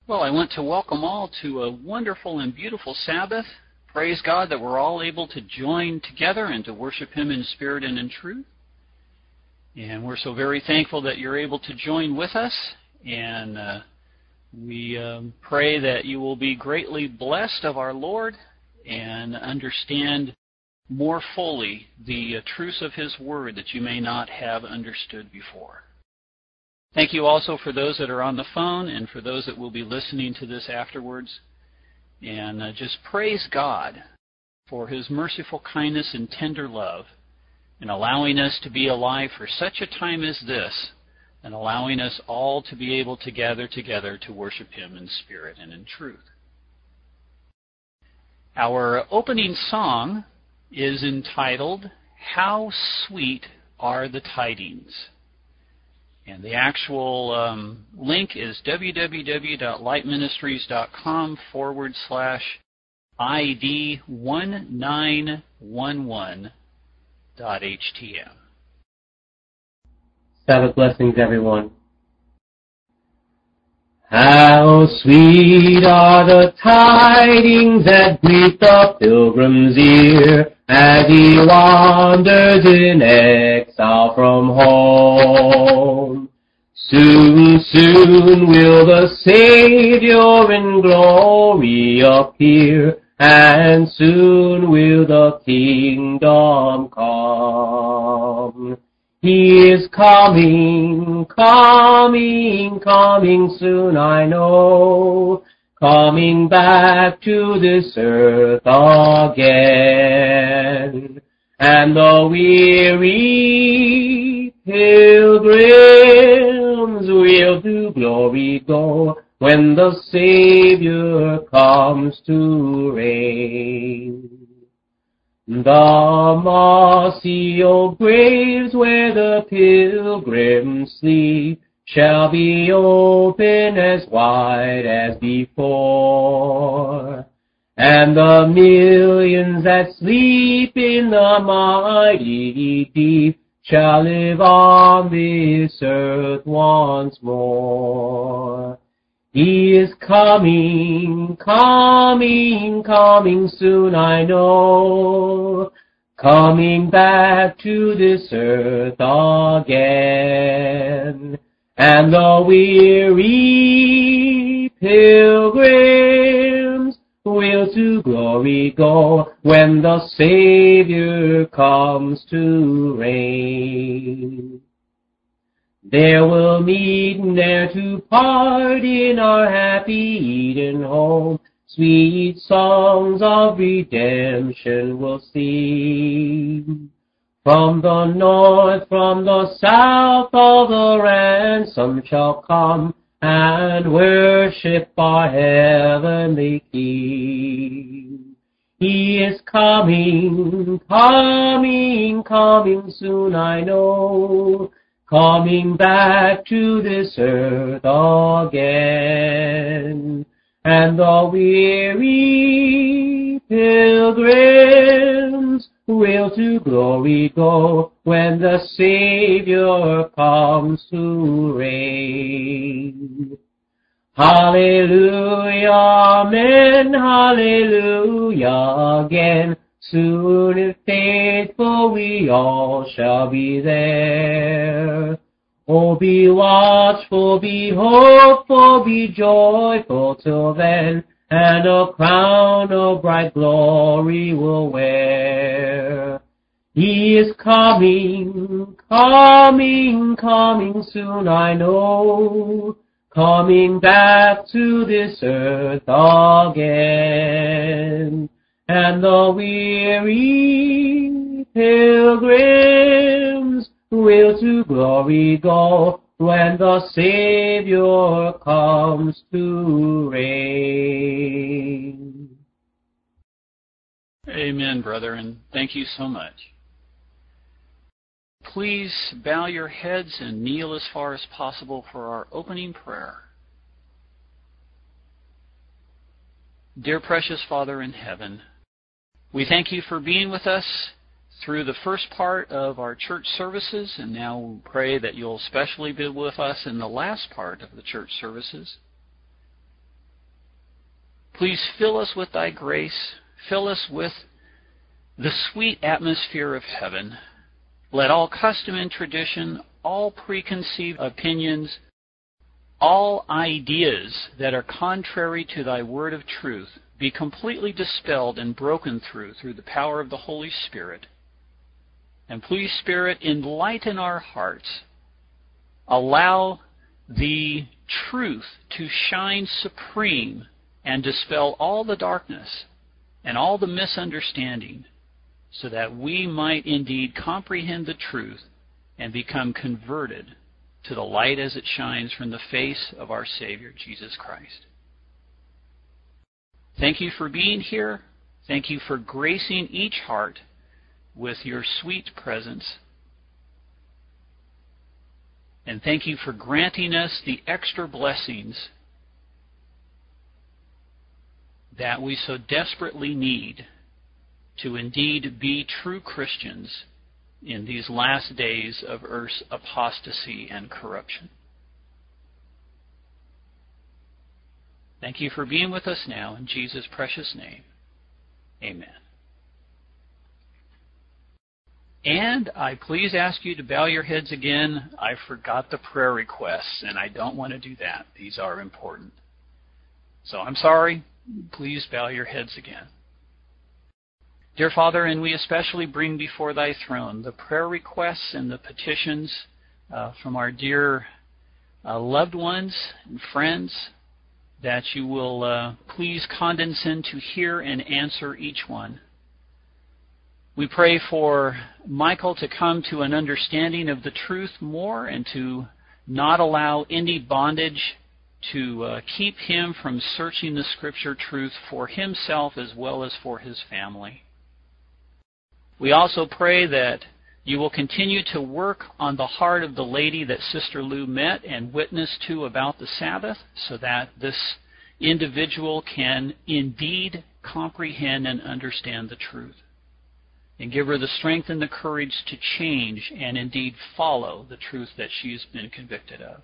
Well, I want to welcome all to a wonderful and beautiful Sabbath. Praise God that we're all able to join together and to worship Him in spirit and in truth. And we're so very thankful that you're able to join with us. And we pray that you will be greatly blessed of our Lord and understand more fully the truths of His Word that you may not have understood before. Thank you also for those that are on the phone and for those that will be listening to this afterwards. And just praise God for His merciful kindness and tender love in allowing us to be alive for such a time as this and allowing us all to be able to gather together to worship Him in spirit and in truth. Our opening song is entitled, How Sweet Are the Tidings. And the actual link is www.lightministries.com/ID1911.htm. Sabbath blessings, everyone. How sweet are the tidings that greet the pilgrim's ear as he wanders in exile from home. Soon, soon will the Savior in glory appear, and soon will the kingdom come. He is coming, coming, coming soon, I know, coming back to this earth again. And the weary pilgrims will to glory go when the Savior comes to reign. The mossy old graves where the pilgrims sleep shall be open as wide as before, and the millions that sleep in the mighty deep shall live on this earth once more. He is coming, coming, coming soon, I know, coming back to this earth again. And the weary pilgrims will to glory go when the Savior comes to reign. There we'll meet ne'er to part in our happy Eden home. Sweet songs of redemption we'll sing. From the north, from the south, all the ransom shall come and worship our heavenly King. He is coming, coming, coming soon, I know, coming back to this earth again. And the weary pilgrims will to glory go when the Savior comes to reign. Hallelujah, amen, hallelujah again. Soon and faithful we all shall be there. Oh, be watchful, be hopeful, be joyful till then, and a crown of bright glory we'll wear. He is coming, coming, coming soon, I know, coming back to this earth again. And the weary pilgrims will to glory go when the Savior comes to reign. Amen, brother, and thank you so much. Please bow your heads and kneel as far as possible for our opening prayer. Dear precious Father in heaven, we thank you for being with us through the first part of our church services, and now we pray that you'll especially be with us in the last part of the church services. Please fill us with thy grace. Fill us with the sweet atmosphere of heaven. Let all custom and tradition, all preconceived opinions, all ideas that are contrary to thy word of truth be completely dispelled and broken through the power of the Holy Spirit. And please, Spirit, enlighten our hearts. Allow the truth to shine supreme and dispel all the darkness and all the misunderstanding, so that we might indeed comprehend the truth and become converted to the light as it shines from the face of our Savior, Jesus Christ. Thank you for being here. Thank you for gracing each heart with your sweet presence. And thank you for granting us the extra blessings that we so desperately need to indeed be true Christians in these last days of earth's apostasy and corruption. Thank you for being with us now. In Jesus' precious name, amen. And I please ask you to bow your heads again. I forgot the prayer requests, and I don't want to do that. These are important. So I'm sorry. Please bow your heads again. Dear Father, and we especially bring before thy throne the prayer requests and the petitions from our dear loved ones and friends, that you will please condescend to hear and answer each one. We pray for Michael to come to an understanding of the truth more and to not allow any bondage to keep him from searching the Scripture truth for himself as well as for his family. We also pray that you will continue to work on the heart of the lady that Sister Lou met and witnessed to about the Sabbath, so that this individual can indeed comprehend and understand the truth. And give her the strength and the courage to change and indeed follow the truth that she's been convicted of.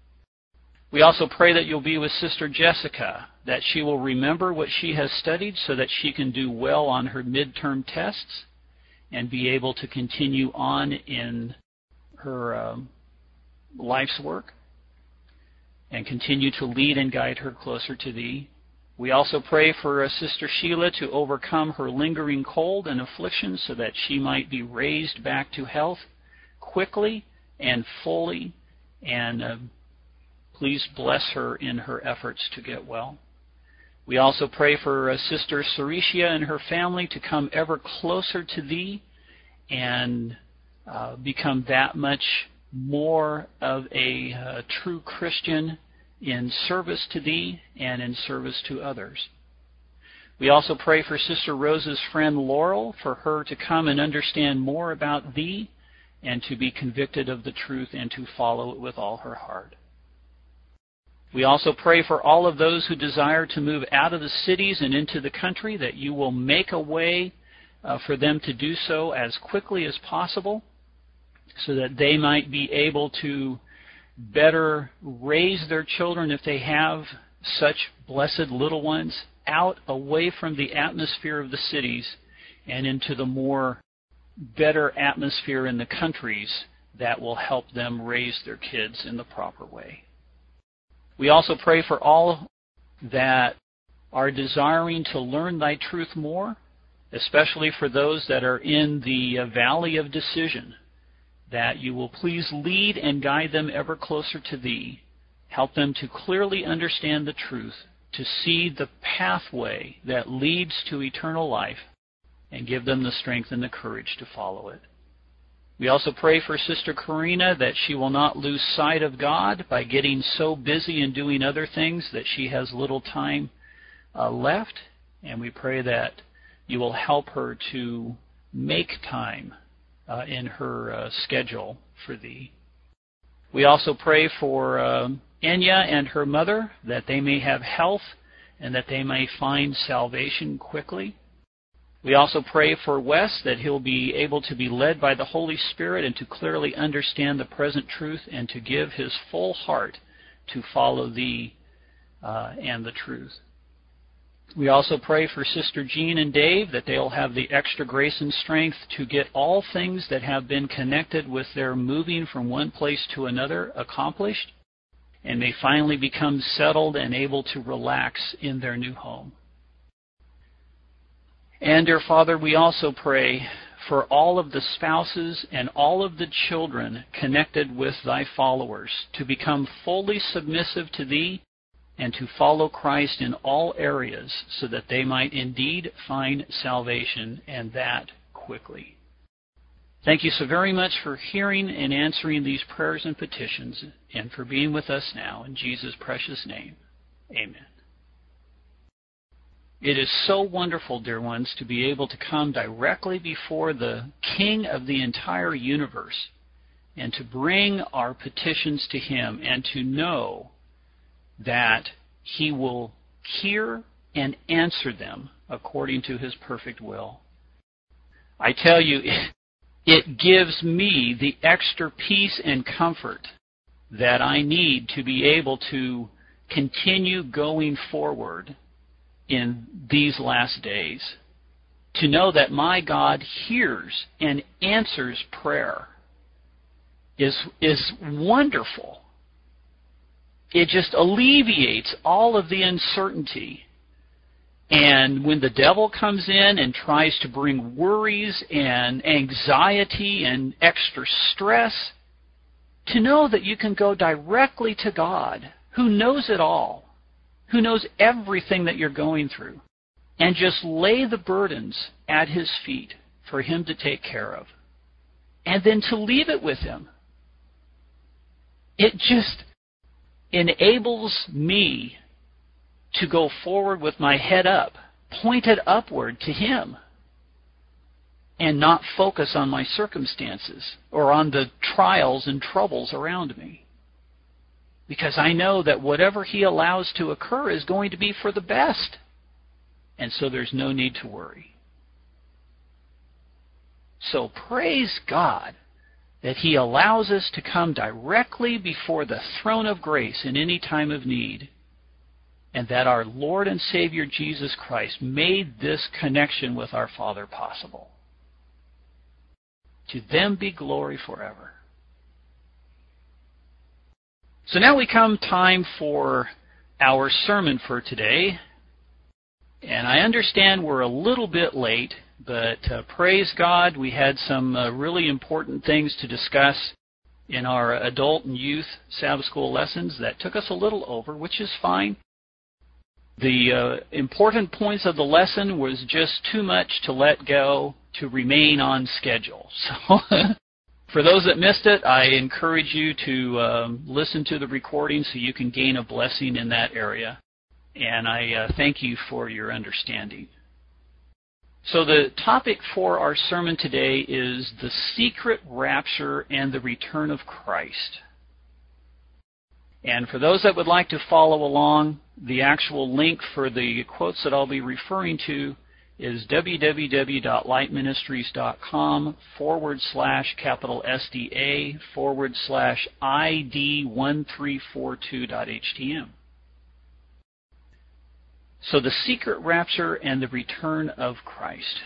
We also pray that you'll be with Sister Jessica, that she will remember what she has studied so that she can do well on her midterm tests and be able to continue on in her life's work and continue to lead and guide her closer to thee. We also pray for Sister Sheila to overcome her lingering cold and affliction so that she might be raised back to health quickly and fully, and please bless her in her efforts to get well. We also pray for Sister Cericia and her family to come ever closer to thee and become that much more of a true Christian in service to thee and in service to others. We also pray for Sister Rose's friend Laurel, for her to come and understand more about thee and to be convicted of the truth and to follow it with all her heart. We also pray for all of those who desire to move out of the cities and into the country, that you will make a way for them to do so as quickly as possible, so that they might be able to better raise their children, if they have such blessed little ones, out away from the atmosphere of the cities and into the more better atmosphere in the countries that will help them raise their kids in the proper way. We also pray for all that are desiring to learn thy truth more, especially for those that are in the valley of decision, that you will please lead and guide them ever closer to thee. Help them to clearly understand the truth, to see the pathway that leads to eternal life, and give them the strength and the courage to follow it. We also pray for Sister Karina, that she will not lose sight of God by getting so busy and doing other things that she has little time left. And we pray that you will help her to make time in her schedule for thee. We also pray for Enya and her mother, that they may have health and that they may find salvation quickly. We also pray for Wes, that he'll be able to be led by the Holy Spirit and to clearly understand the present truth and to give his full heart to follow thee and the truth. We also pray for Sister Jean and Dave that they'll have the extra grace and strength to get all things that have been connected with their moving from one place to another accomplished, and may finally become settled and able to relax in their new home. And, dear Father, we also pray for all of the spouses and all of the children connected with Thy followers to become fully submissive to Thee and to follow Christ in all areas so that they might indeed find salvation, and that quickly. Thank you so very much for hearing and answering these prayers and petitions, and for being with us now. In Jesus' precious name, amen. It is so wonderful, dear ones, to be able to come directly before the King of the entire universe and to bring our petitions to Him, and to know that He will hear and answer them according to His perfect will. I tell you, it gives me the extra peace and comfort that I need to be able to continue going forward in these last days, to know that my God hears and answers prayer is wonderful. It just alleviates all of the uncertainty. And when the devil comes in and tries to bring worries and anxiety and extra stress, to know that you can go directly to God, who knows it all, who knows everything that you're going through, and just lay the burdens at His feet for Him to take care of, and then to leave it with Him. It just enables me to go forward with my head up, pointed upward to Him, and not focus on my circumstances or on the trials and troubles around me. Because I know that whatever He allows to occur is going to be for the best. And so there's no need to worry. So praise God that He allows us to come directly before the throne of grace in any time of need, and that our Lord and Savior Jesus Christ made this connection with our Father possible. To them be glory forever. So now we come time for our sermon for today. And I understand we're a little bit late, but praise God, we had some really important things to discuss in our adult and youth Sabbath school lessons that took us a little over, which is fine. The important points of the lesson was just too much to let go to remain on schedule. So for those that missed it, I encourage you to listen to the recording so you can gain a blessing in that area. And I thank you for your understanding. So the topic for our sermon today is the secret rapture and the return of Christ. And for those that would like to follow along, the actual link for the quotes that I'll be referring to is www.lightministries.com/SDA/ID1342.htm. So the secret rapture and the return of Christ.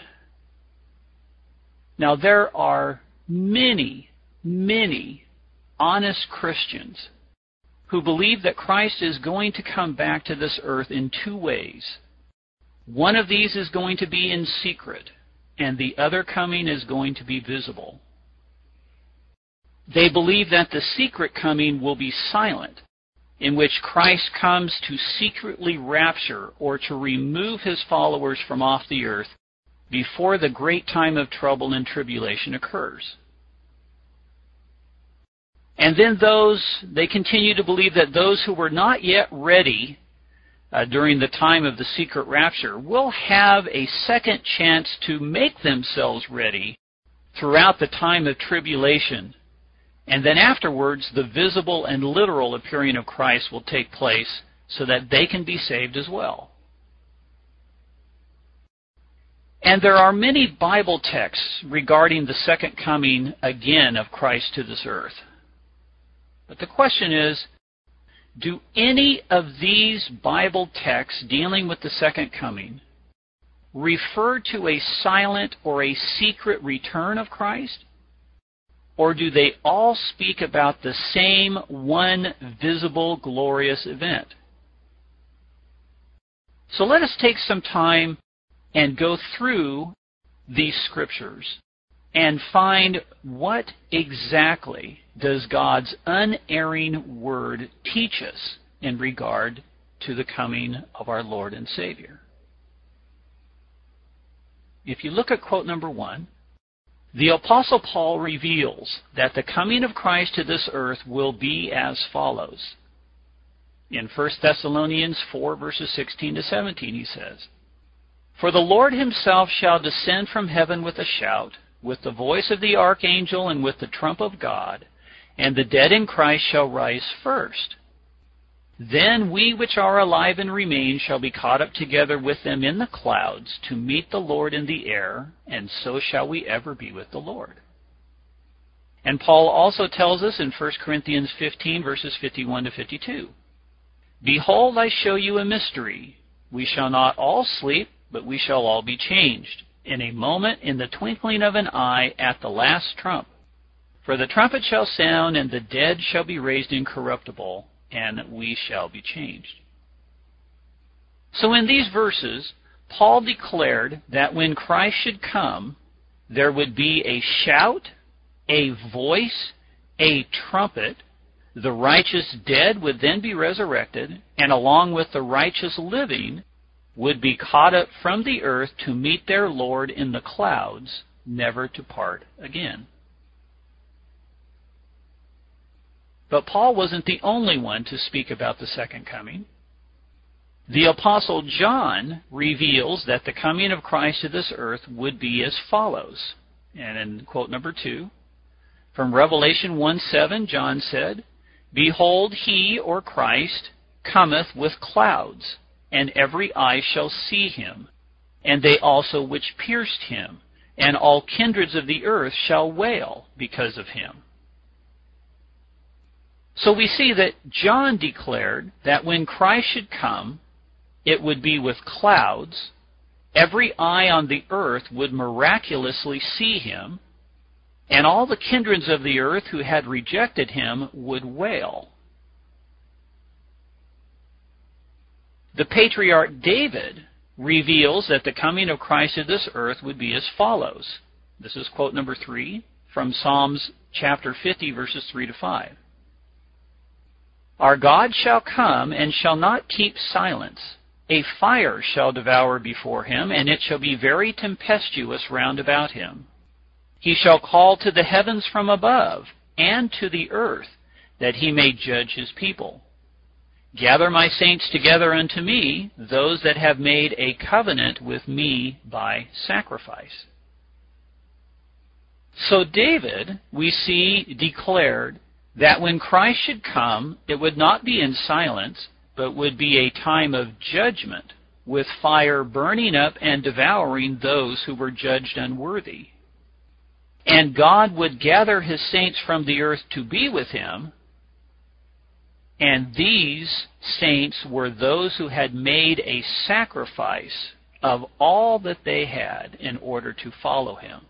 Now there are many, many honest Christians who believe that Christ is going to come back to this earth in two ways. One of these is going to be in secret, and the other coming is going to be visible. They believe that the secret coming will be silent, in which Christ comes to secretly rapture or to remove His followers from off the earth before the great time of trouble and tribulation occurs. And then they continue to believe that those who were not yet ready during the time of the secret rapture will have a second chance to make themselves ready throughout the time of tribulation. And then afterwards, the visible and literal appearing of Christ will take place so that they can be saved as well. And there are many Bible texts regarding the second coming again of Christ to this earth. But the question is, Do any of these Bible texts dealing with the second coming refer to a silent or a secret return of Christ? Or do they all speak about the same one visible, glorious event? So let us take some time and go through these scriptures and find what exactly does God's unerring word teach us in regard to the coming of our Lord and Savior. If you look at quote number 1, the Apostle Paul reveals that the coming of Christ to this earth will be as follows. In 1 Thessalonians 4, verses 16 to 17, he says, "For the Lord himself shall descend from heaven with a shout, with the voice of the archangel, and with the trump of God, and the dead in Christ shall rise first. Then we which are alive and remain shall be caught up together with them in the clouds to meet the Lord in the air, and so shall we ever be with the Lord." And Paul also tells us in 1 Corinthians 15, verses 51 to 52, "Behold, I show you a mystery. We shall not all sleep, but we shall all be changed, in a moment, in the twinkling of an eye, at the last trump. For the trumpet shall sound, and the dead shall be raised incorruptible, and we shall be changed." So in these verses, Paul declared that when Christ should come, there would be a shout, a voice, a trumpet. The righteous dead would then be resurrected, and along with the righteous living would be caught up from the earth to meet their Lord in the clouds, never to part again. But Paul wasn't the only one to speak about the second coming. The Apostle John reveals that the coming of Christ to this earth would be as follows. And in quote number 2, from Revelation 1:7, John said, "Behold, he," or Christ, "cometh with clouds, and every eye shall see him, and they also which pierced him, and all kindreds of the earth shall wail because of him." So we see that John declared that when Christ should come, it would be with clouds, every eye on the earth would miraculously see him, and all the kindreds of the earth who had rejected him would wail. The patriarch David reveals that the coming of Christ to this earth would be as follows. This is quote number 3 from Psalms chapter 50, verses 3 to 5. "Our God shall come and shall not keep silence. A fire shall devour before him, and it shall be very tempestuous round about him. He shall call to the heavens from above, and to the earth, that he may judge his people. Gather my saints together unto me, those that have made a covenant with me by sacrifice." So David, we see, declared that when Christ should come, it would not be in silence, but would be a time of judgment, with fire burning up and devouring those who were judged unworthy. And God would gather his saints from the earth to be with him, and these saints were those who had made a sacrifice of all that they had in order to follow him.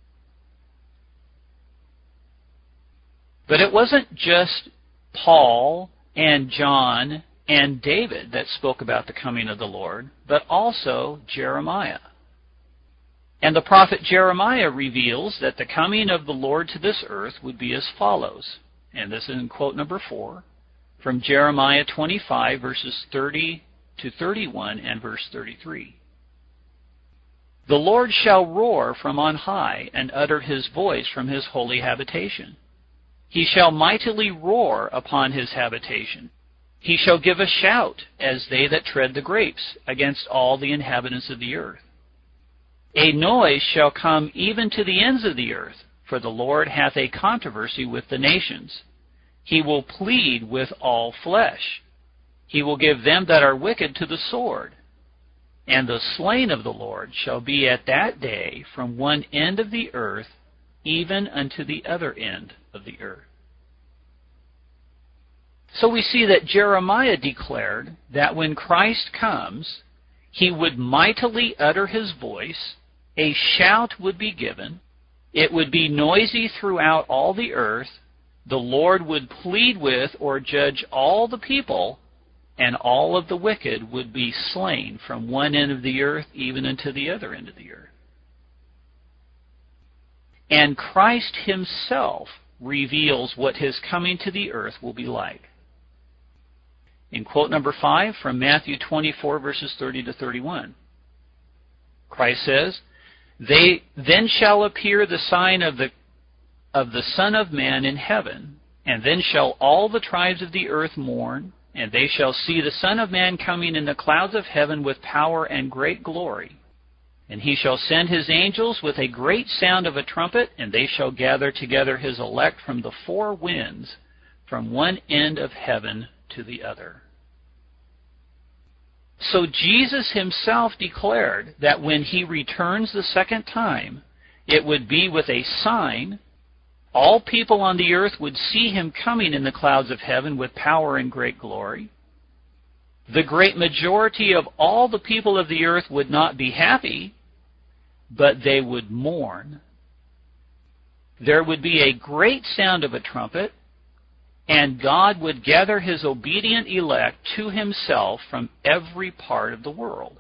But it wasn't just Paul and John and David that spoke about the coming of the Lord, but also Jeremiah. And the prophet Jeremiah reveals that the coming of the Lord to this earth would be as follows. And this is in quote number 4 from Jeremiah 25, verses 30 to 31 and verse 33. "The Lord shall roar from on high and utter his voice from his holy habitation. He shall mightily roar upon his habitation. He shall give a shout as they that tread the grapes against all the inhabitants of the earth. A noise shall come even to the ends of the earth, for the Lord hath a controversy with the nations. He will plead with all flesh. He will give them that are wicked to the sword. And the slain of the Lord shall be at that day from one end of the earth even unto the other end of the earth." So we see that Jeremiah declared that when Christ comes, he would mightily utter his voice, a shout would be given, it would be noisy throughout all the earth, the Lord would plead with or judge all the people, and all of the wicked would be slain from one end of the earth even unto the other end of the earth. And Christ himself reveals what his coming to the earth will be like. In quote number 5 from Matthew 24, verses 30 to 31, Christ says, Then shall appear the sign of the Son of Man in heaven, and then shall all the tribes of the earth mourn, and they shall see the Son of Man coming in the clouds of heaven with power and great glory. And he shall send his angels with a great sound of a trumpet, and they shall gather together his elect from the four winds, from one end of heaven to the other. So Jesus himself declared that when he returns the second time, it would be with a sign. All people on the earth would see him coming in the clouds of heaven with power and great glory. The great majority of all the people of the earth would not be happy, but they would mourn. There would be a great sound of a trumpet, and God would gather his obedient elect to himself from every part of the world.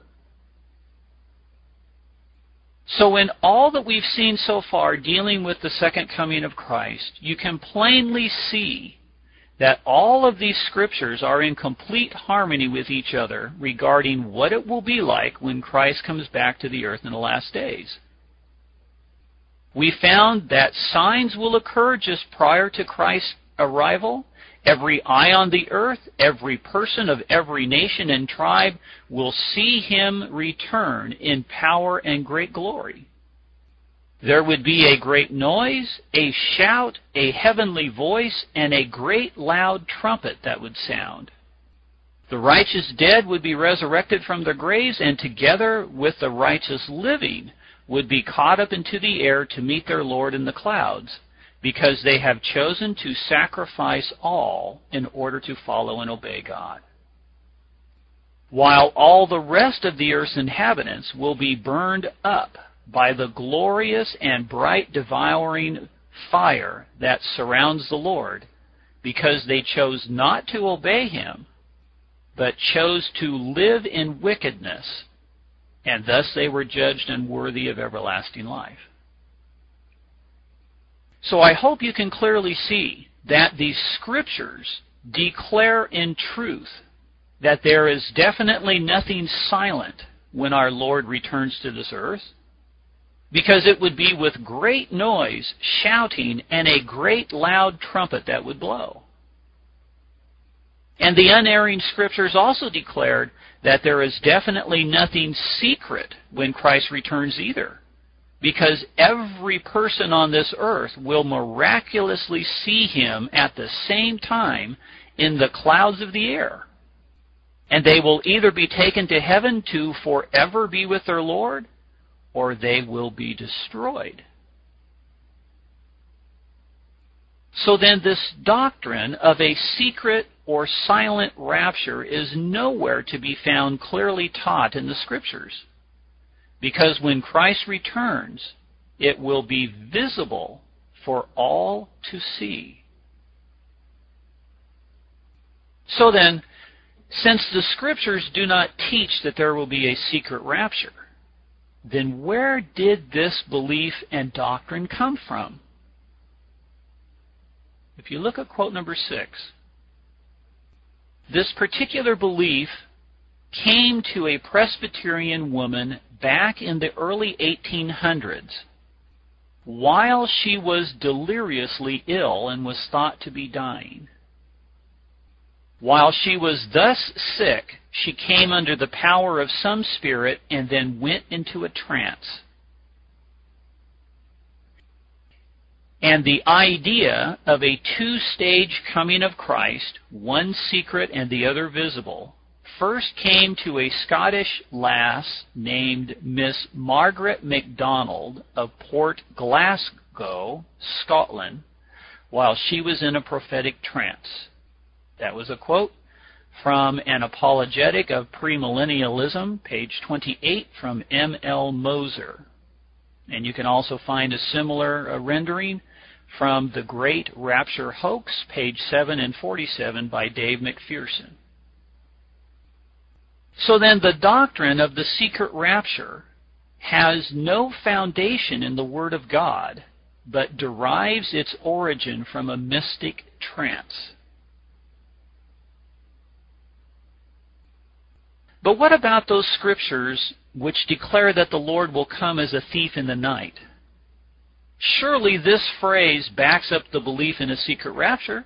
So in all that we've seen so far dealing with the second coming of Christ, you can plainly see that all of these scriptures are in complete harmony with each other regarding what it will be like when Christ comes back to the earth in the last days. We found that signs will occur just prior to Christ's arrival. Every eye on the earth, every person of every nation and tribe will see him return in power and great glory. There would be a great noise, a shout, a heavenly voice, and a great loud trumpet that would sound. The righteous dead would be resurrected from their graves, and together with the righteous living would be caught up into the air to meet their Lord in the clouds, because they have chosen to sacrifice all in order to follow and obey God. While all the rest of the earth's inhabitants will be burned up by the glorious and bright devouring fire that surrounds the Lord, because they chose not to obey him, but chose to live in wickedness, and thus they were judged unworthy of everlasting life. So I hope you can clearly see that these scriptures declare in truth that there is definitely nothing silent when our Lord returns to this earth, because it would be with great noise, shouting, and a great loud trumpet that would blow. And the unerring scriptures also declared that there is definitely nothing secret when Christ returns either, because every person on this earth will miraculously see him at the same time in the clouds of the air. And they will either be taken to heaven to forever be with their Lord, or they will be destroyed. So then this doctrine of a secret or silent rapture is nowhere to be found clearly taught in the Scriptures, because when Christ returns, it will be visible for all to see. So then, since the Scriptures do not teach that there will be a secret rapture, then where did this belief and doctrine come from? If you look at quote number 6, this particular belief came to a Presbyterian woman back in the early 1800s while she was deliriously ill and was thought to be dying. While she was thus sick, she came under the power of some spirit and then went into a trance. And the idea of a two-stage coming of Christ, one secret and the other visible, first came to a Scottish lass named Miss Margaret MacDonald of Port Glasgow, Scotland, while she was in a prophetic trance. That was a quote from An Apologetic of Premillennialism, page 28, from M.L. Moser. And you can also find a similar rendering from The Great Rapture Hoax, page 7 and 47, by Dave McPherson. So then the doctrine of the secret rapture has no foundation in the Word of God, but derives its origin from a mystic trance. But what about those scriptures which declare that the Lord will come as a thief in the night? Surely this phrase backs up the belief in a secret rapture.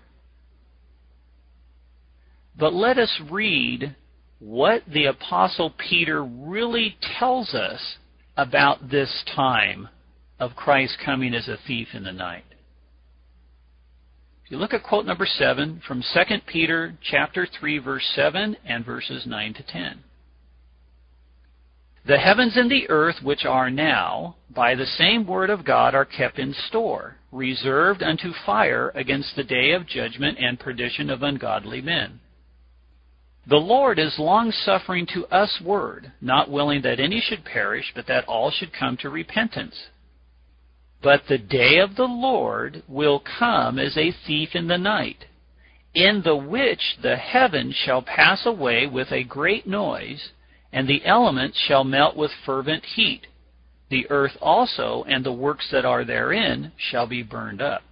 But let us read what the Apostle Peter really tells us about this time of Christ coming as a thief in the night. If you look at quote number 7 from 2 Peter chapter 3, verse 7 and verses 9 to 10. The heavens and the earth which are now, by the same word of God, are kept in store, reserved unto fire against the day of judgment and perdition of ungodly men. The Lord is long-suffering to usward, not willing that any should perish, but that all should come to repentance. But the day of the Lord will come as a thief in the night, in the which the heavens shall pass away with a great noise, and the elements shall melt with fervent heat. The earth also and the works that are therein shall be burned up.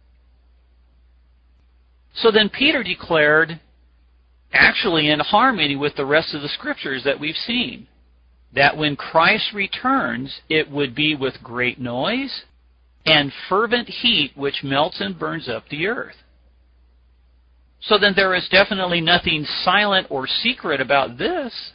So then Peter declared, actually in harmony with the rest of the scriptures that we've seen, that when Christ returns, it would be with great noise and fervent heat which melts and burns up the earth. So then there is definitely nothing silent or secret about this.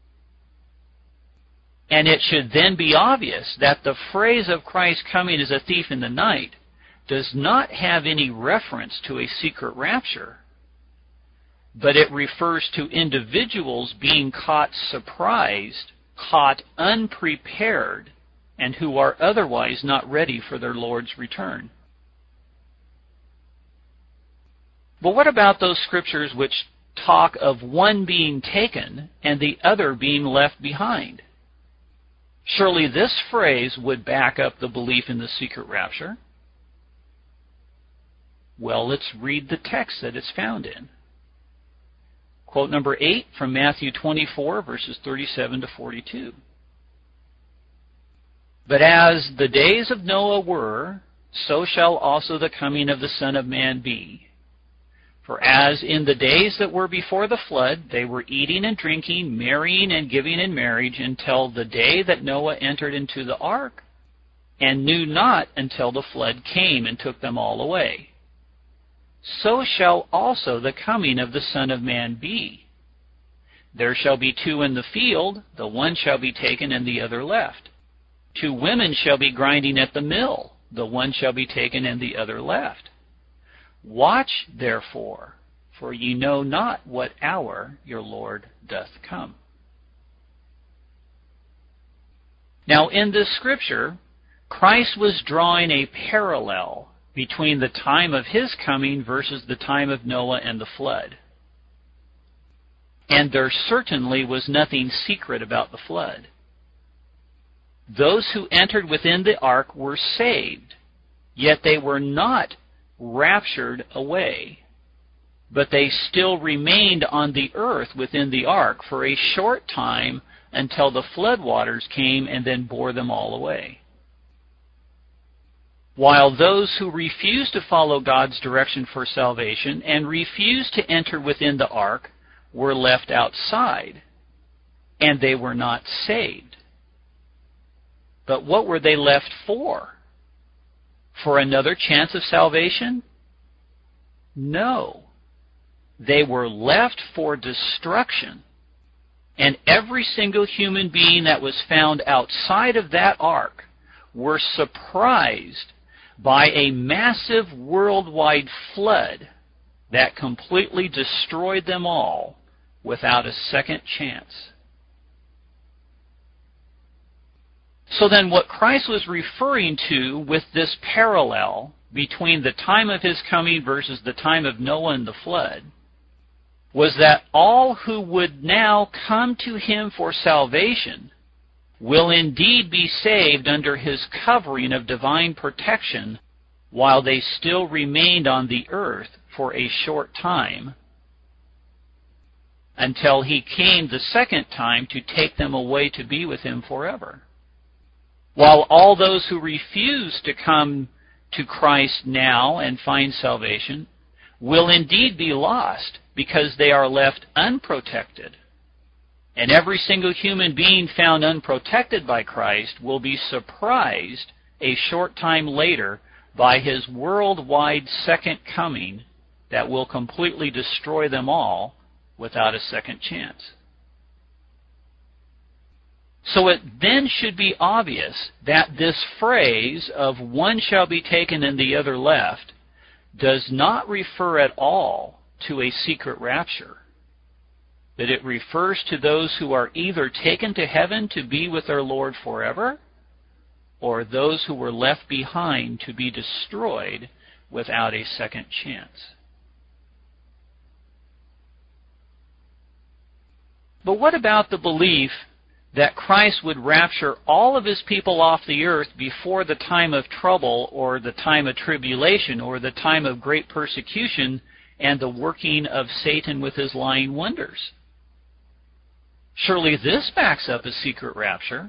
And it should then be obvious that the phrase of Christ coming as a thief in the night does not have any reference to a secret rapture, but it refers to individuals being caught surprised, caught unprepared, and who are otherwise not ready for their Lord's return. But what about those scriptures which talk of one being taken and the other being left behind? Surely this phrase would back up the belief in the secret rapture. Well, let's read the text that it's found in. Quote number 8 from Matthew 24, verses 37 to 42. But as the days of Noah were, so shall also the coming of the Son of Man be. For as in the days that were before the flood, they were eating and drinking, marrying and giving in marriage, until the day that Noah entered into the ark, and knew not until the flood came and took them all away. So shall also the coming of the Son of Man be. There shall be two in the field, the one shall be taken and the other left. 2 women shall be grinding at the mill, the one shall be taken and the other left. Watch, therefore, for ye know not what hour your Lord doth come. Now, in this scripture, Christ was drawing a parallel between the time of his coming versus the time of Noah and the flood. And there certainly was nothing secret about the flood. Those who entered within the ark were saved, yet they were not raptured away, but they still remained on the earth within the ark for a short time until the floodwaters came and then bore them all away. While those who refused to follow God's direction for salvation and refused to enter within the ark were left outside, and they were not saved. But what were they left for? For another chance of salvation? No. They were left for destruction. And every single human being that was found outside of that ark were surprised by a massive worldwide flood that completely destroyed them all without a second chance. So then what Christ was referring to with this parallel between the time of his coming versus the time of Noah and the flood was that all who would now come to him for salvation will indeed be saved under his covering of divine protection while they still remained on the earth for a short time, until he came the second time to take them away to be with him forever. While all those who refuse to come to Christ now and find salvation will indeed be lost because they are left unprotected. And every single human being found unprotected by Christ will be surprised a short time later by his worldwide second coming that will completely destroy them all without a second chance. So it then should be obvious that this phrase of one shall be taken and the other left does not refer at all to a secret rapture, that it refers to those who are either taken to heaven to be with their Lord forever, or those who were left behind to be destroyed without a second chance. But what about the belief that Christ would rapture all of his people off the earth before the time of trouble or the time of tribulation or the time of great persecution and the working of Satan with his lying wonders? Surely this backs up a secret rapture.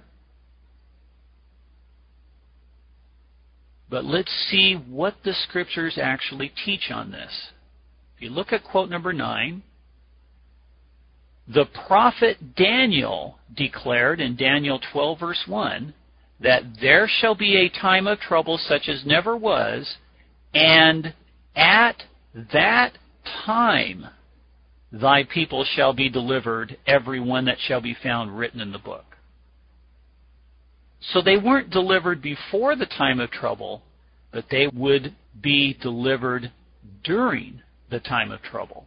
But let's see what the Scriptures actually teach on this. If you look at quote number 9, the prophet Daniel declared in Daniel 12 verse 1 that there shall be a time of trouble such as never was, and at that time thy people shall be delivered, every one that shall be found written in the book. So they weren't delivered before the time of trouble, but they would be delivered during the time of trouble.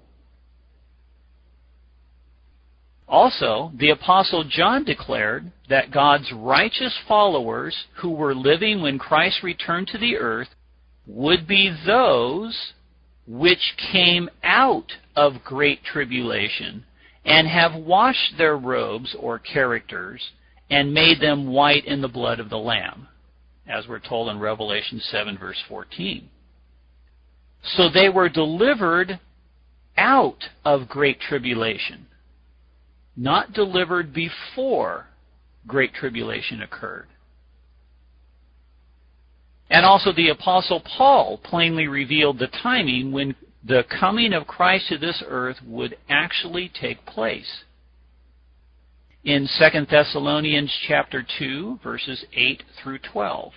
Also, the Apostle John declared that God's righteous followers who were living when Christ returned to the earth would be those which came out of great tribulation and have washed their robes or characters and made them white in the blood of the Lamb, as we're told in Revelation 7 verse 14. So they were delivered out of great tribulation, not delivered before great tribulation occurred. And also the Apostle Paul plainly revealed the timing when the coming of Christ to this earth would actually take place. In 2 Thessalonians chapter 2, verses 8 through 12.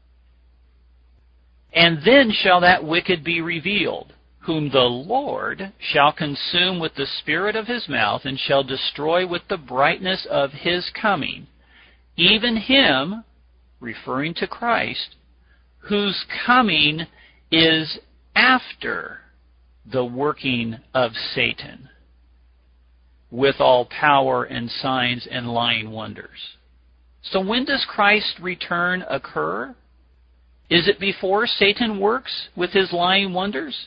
And then shall that wicked be revealed, whom the Lord shall consume with the spirit of his mouth, and shall destroy with the brightness of his coming, even him, referring to Christ, whose coming is after the working of Satan, with all power and signs and lying wonders. So when does Christ's return occur? Is it before Satan works with his lying wonders?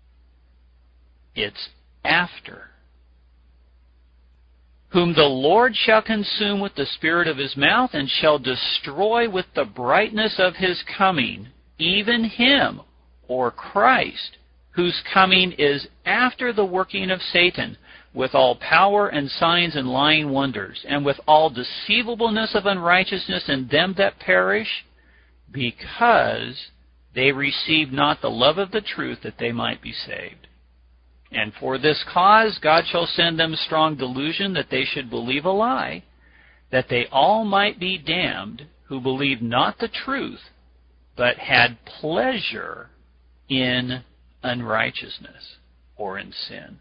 It's after. Whom the Lord shall consume with the spirit of his mouth, and shall destroy with the brightness of his coming, even him, or Christ, whose coming is after the working of Satan, with all power and signs and lying wonders, and with all deceivableness of unrighteousness in them that perish, because they receive not the love of the truth, that they might be saved. And for this cause God shall send them strong delusion, that they should believe a lie, that they all might be damned, who believed not the truth, but had pleasure in unrighteousness, or in sin.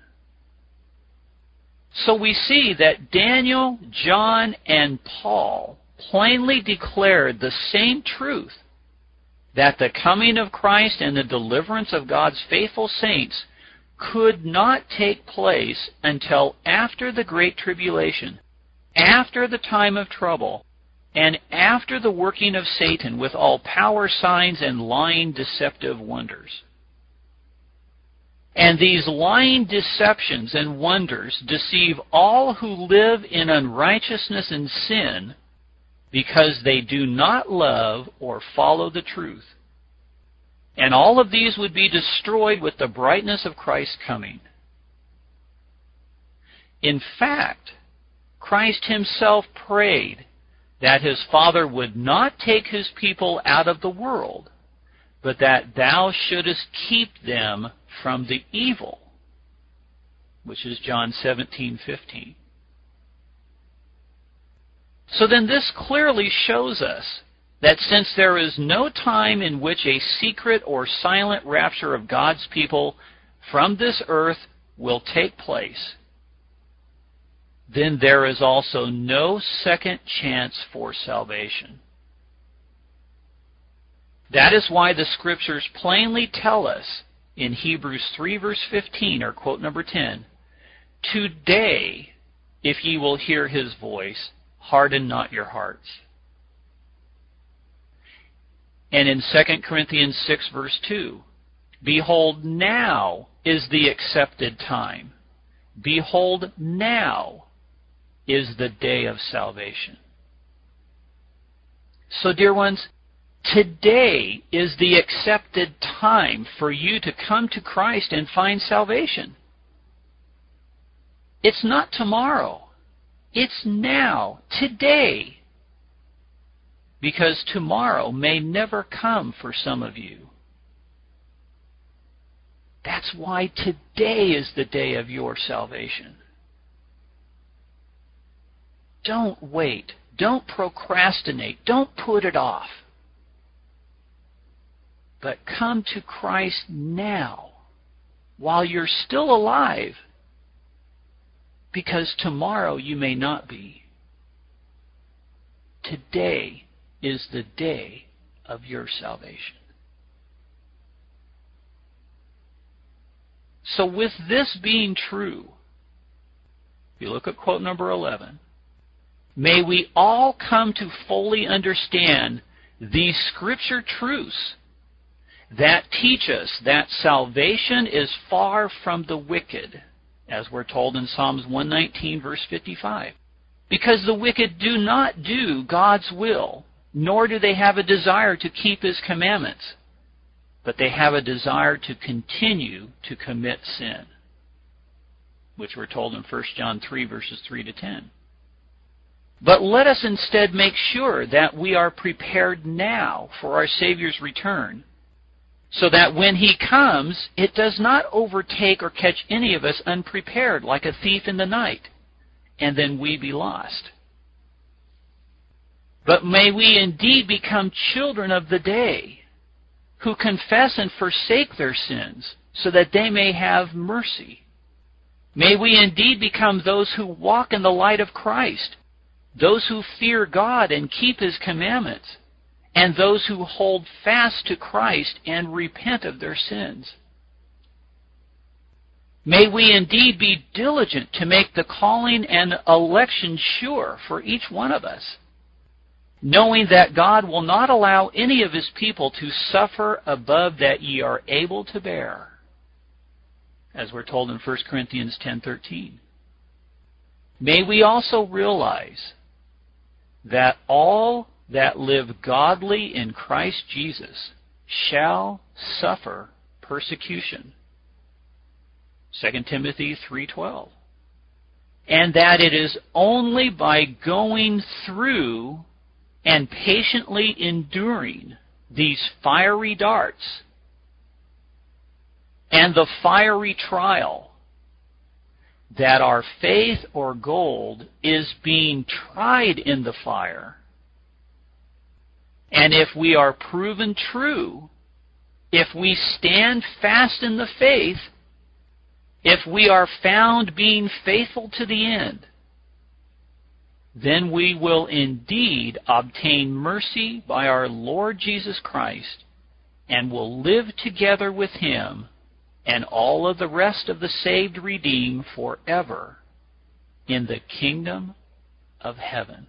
So we see that Daniel, John, and Paul plainly declared the same truth, that the coming of Christ and the deliverance of God's faithful saints could not take place until after the Great Tribulation, after the time of trouble, and after the working of Satan with all power, signs, and lying deceptive wonders. And these lying deceptions and wonders deceive all who live in unrighteousness and sin, because they do not love or follow the truth. And all of these would be destroyed with the brightness of Christ's coming. In fact, Christ himself prayed that his Father would not take his people out of the world, but that thou shouldest keep them from the evil, which is John 17:15. So then this clearly shows us that since there is no time in which a secret or silent rapture of God's people from this earth will take place, then there is also no second chance for salvation. That is why the Scriptures plainly tell us in Hebrews 3 verse 15, or quote number 10, "Today, if ye will hear his voice, harden not your hearts." And in 2 Corinthians 6 verse 2, "Behold, now is the accepted time. Behold, now is the day of salvation." So, dear ones, today is the accepted time for you to come to Christ and find salvation. It's not tomorrow. It's now, today. Because tomorrow may never come for some of you. That's why today is the day of your salvation. Don't wait. Don't procrastinate. Don't put it off. But come to Christ now, while you're still alive, because tomorrow you may not be. Today is the day of your salvation. So with this being true, if you look at quote number 11, may we all come to fully understand these Scripture truths that teach us that salvation is far from the wicked, as we're told in Psalms 119, verse 55. Because the wicked do not do God's will, nor do they have a desire to keep his commandments, but they have a desire to continue to commit sin, which we're told in 1 John 3, verses 3 to 10. But let us instead make sure that we are prepared now for our Savior's return, so that when he comes, it does not overtake or catch any of us unprepared like a thief in the night, and then we be lost. But may we indeed become children of the day, who confess and forsake their sins, so that they may have mercy. May we indeed become those who walk in the light of Christ, those who fear God and keep his commandments, and those who hold fast to Christ and repent of their sins. May we indeed be diligent to make the calling and election sure for each one of us, knowing that God will not allow any of his people to suffer above that ye are able to bear, as we're told in 1 Corinthians 10:13. May we also realize that all that live godly in Christ Jesus shall suffer persecution, 2 Timothy 3:12. And that it is only by going through and patiently enduring these fiery darts and the fiery trial that our faith or gold is being tried in the fire. And if we are proven true, if we stand fast in the faith, if we are found being faithful to the end, then we will indeed obtain mercy by our Lord Jesus Christ, and will live together with him and all of the rest of the saved redeemed forever in the kingdom of heaven.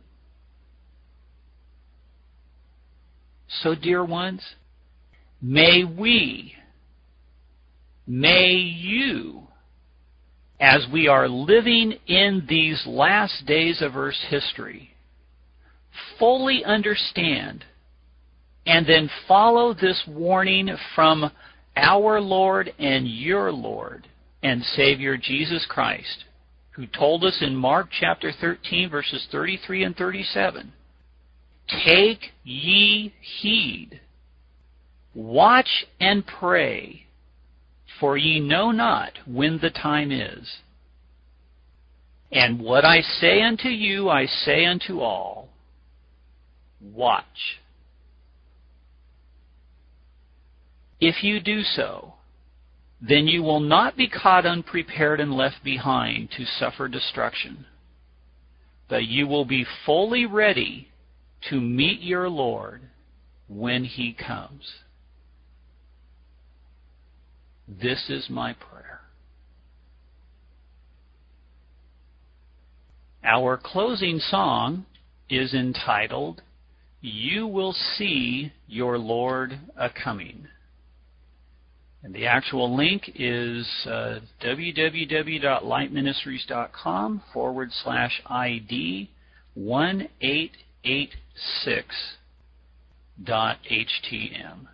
So, dear ones, may we may you, as we are living in these last days of Earth's history, fully understand and then follow this warning from our Lord and your Lord and Savior Jesus Christ, who told us in Mark chapter 13, verses 33 and 37, "Take ye heed, watch and pray, for ye know not when the time is. And what I say unto you, I say unto all, watch." If you do so, then you will not be caught unprepared and left behind to suffer destruction, but you will be fully ready to meet your Lord when He comes. This is my prayer. Our closing song is entitled, "You Will See Your Lord A-Coming." And the actual link is www.lightministries.com/ID 1886.htm.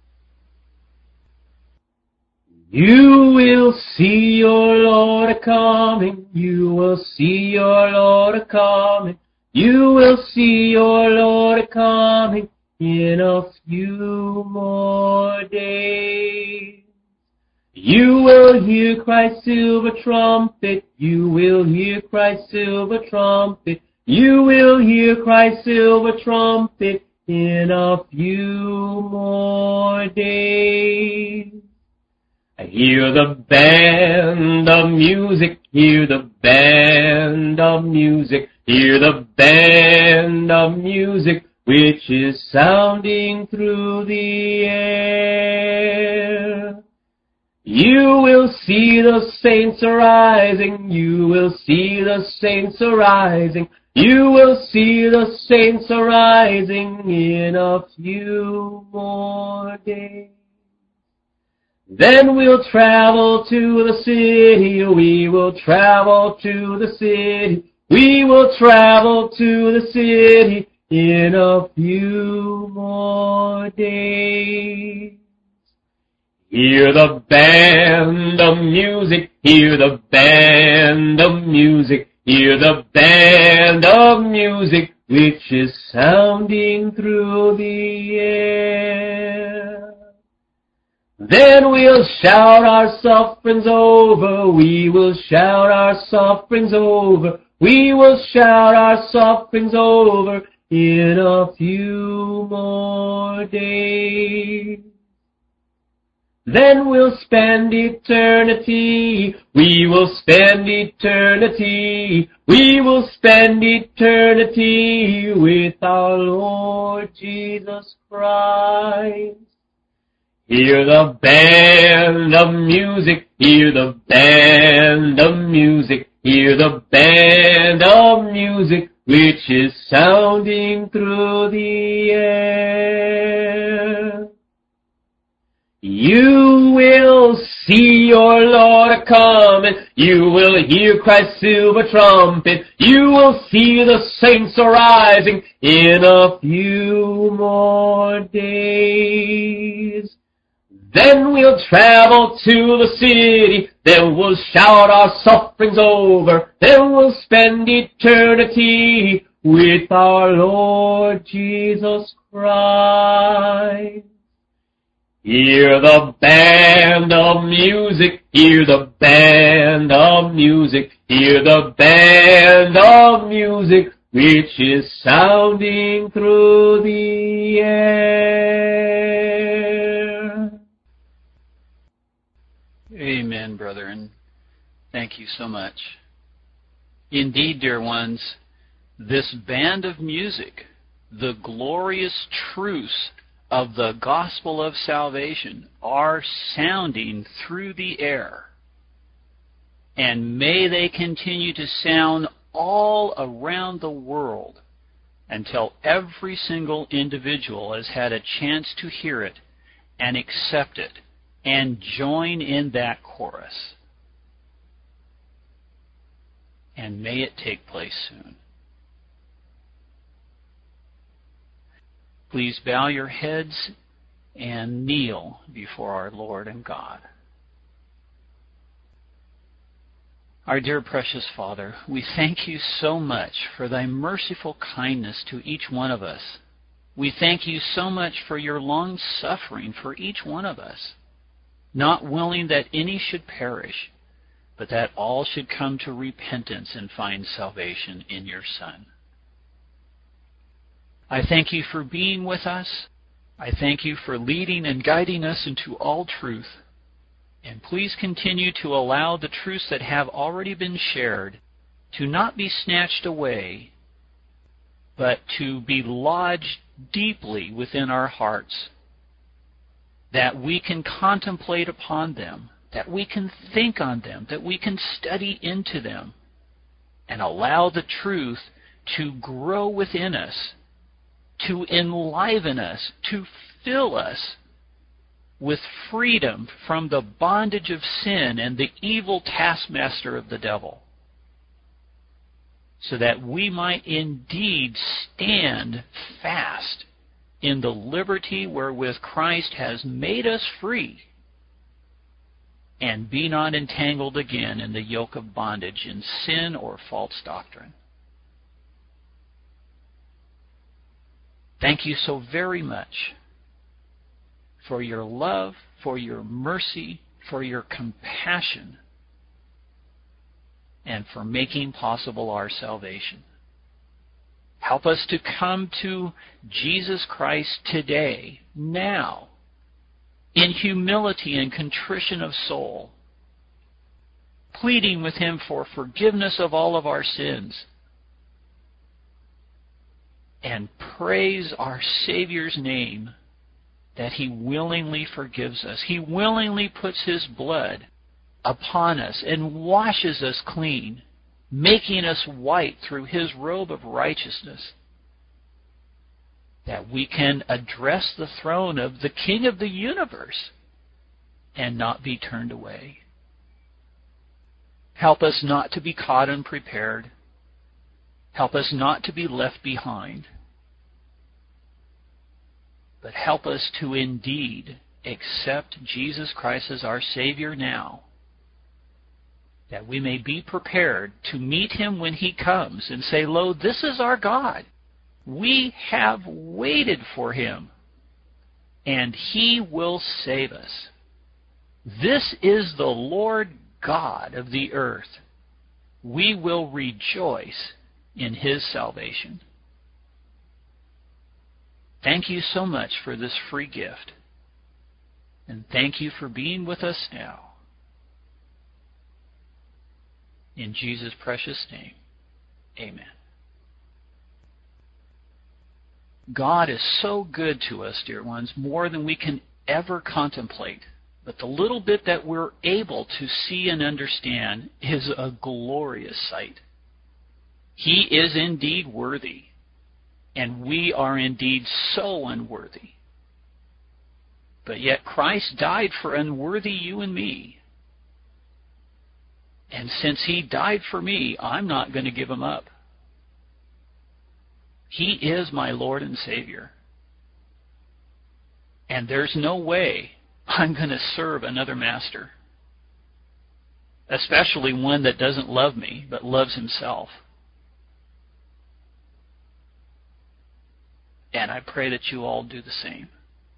You will see your Lord a-coming. You will see your Lord a-coming. You will see your Lord a-coming in a few more days. You will hear Christ's silver trumpet. You will hear Christ's silver trumpet. You will hear Christ's silver trumpet in a few more days. I hear the band of music, hear the band of music, hear the band of music, which is sounding through the air. You will see the saints arising, you will see the saints arising, you will see the saints arising in a few more days. Then we'll travel to the city, we will travel to the city, we will travel to the city in a few more days. Hear the band of music, hear the band of music, hear the band of music, which is sounding through the air. Then we'll shout our sufferings over, we will shout our sufferings over, we will shout our sufferings over in a few more days. Then we'll spend eternity, we will spend eternity, we will spend eternity with our Lord Jesus Christ. Hear the band of music, hear the band of music, hear the band of music, which is sounding through the air. You will see your Lord a-coming, you will hear Christ's silver trumpet, you will see the saints arising in a few more days. Then we'll travel to the city, then we'll shout our sufferings over, then we'll spend eternity with our Lord Jesus Christ. Hear the band of music, hear the band of music, hear the band of music, which is sounding through the air. Amen, brethren. Thank you so much. Indeed, dear ones, this band of music, the glorious truths of the gospel of salvation, are sounding through the air. And may they continue to sound all around the world until every single individual has had a chance to hear it and accept it and join in that chorus. And may it take place soon. Please bow your heads and kneel before our Lord and God. Our dear precious Father, we thank you so much for thy merciful kindness to each one of us. We thank you so much for your long suffering for each one of us, not willing that any should perish, but that all should come to repentance and find salvation in your Son. I thank you for being with us. I thank you for leading and guiding us into all truth. And please continue to allow the truths that have already been shared to not be snatched away, but to be lodged deeply within our hearts, that we can contemplate upon them, that we can think on them, that we can study into them, and allow the truth to grow within us, to enliven us, to fill us with freedom from the bondage of sin and the evil taskmaster of the devil, so that we might indeed stand fast in the liberty wherewith Christ has made us free, and be not entangled again in the yoke of bondage in sin or false doctrine. Thank you so very much for your love, for your mercy, for your compassion, and for making possible our salvation. Help us to come to Jesus Christ today, now, in humility and contrition of soul, pleading with Him for forgiveness of all of our sins, and praise our Savior's name that He willingly forgives us. He willingly puts His blood upon us and washes us clean, making us white through His robe of righteousness, that we can address the throne of the King of the universe and not be turned away. Help us not to be caught unprepared. Help us not to be left behind. But help us to indeed accept Jesus Christ as our Savior now, that we may be prepared to meet Him when He comes and say, "Lo, this is our God. We have waited for Him, and He will save us. This is the Lord God of the earth. We will rejoice in His salvation." Thank you so much for this free gift, and thank you for being with us now. In Jesus' precious name, amen. God is so good to us, dear ones, more than we can ever contemplate. But the little bit that we're able to see and understand is a glorious sight. He is indeed worthy, and we are indeed so unworthy. But yet Christ died for unworthy you and me. And since He died for me, I'm not going to give Him up. He is my Lord and Savior. And there's no way I'm going to serve another master, especially one that doesn't love me but loves himself. And I pray that you all do the same.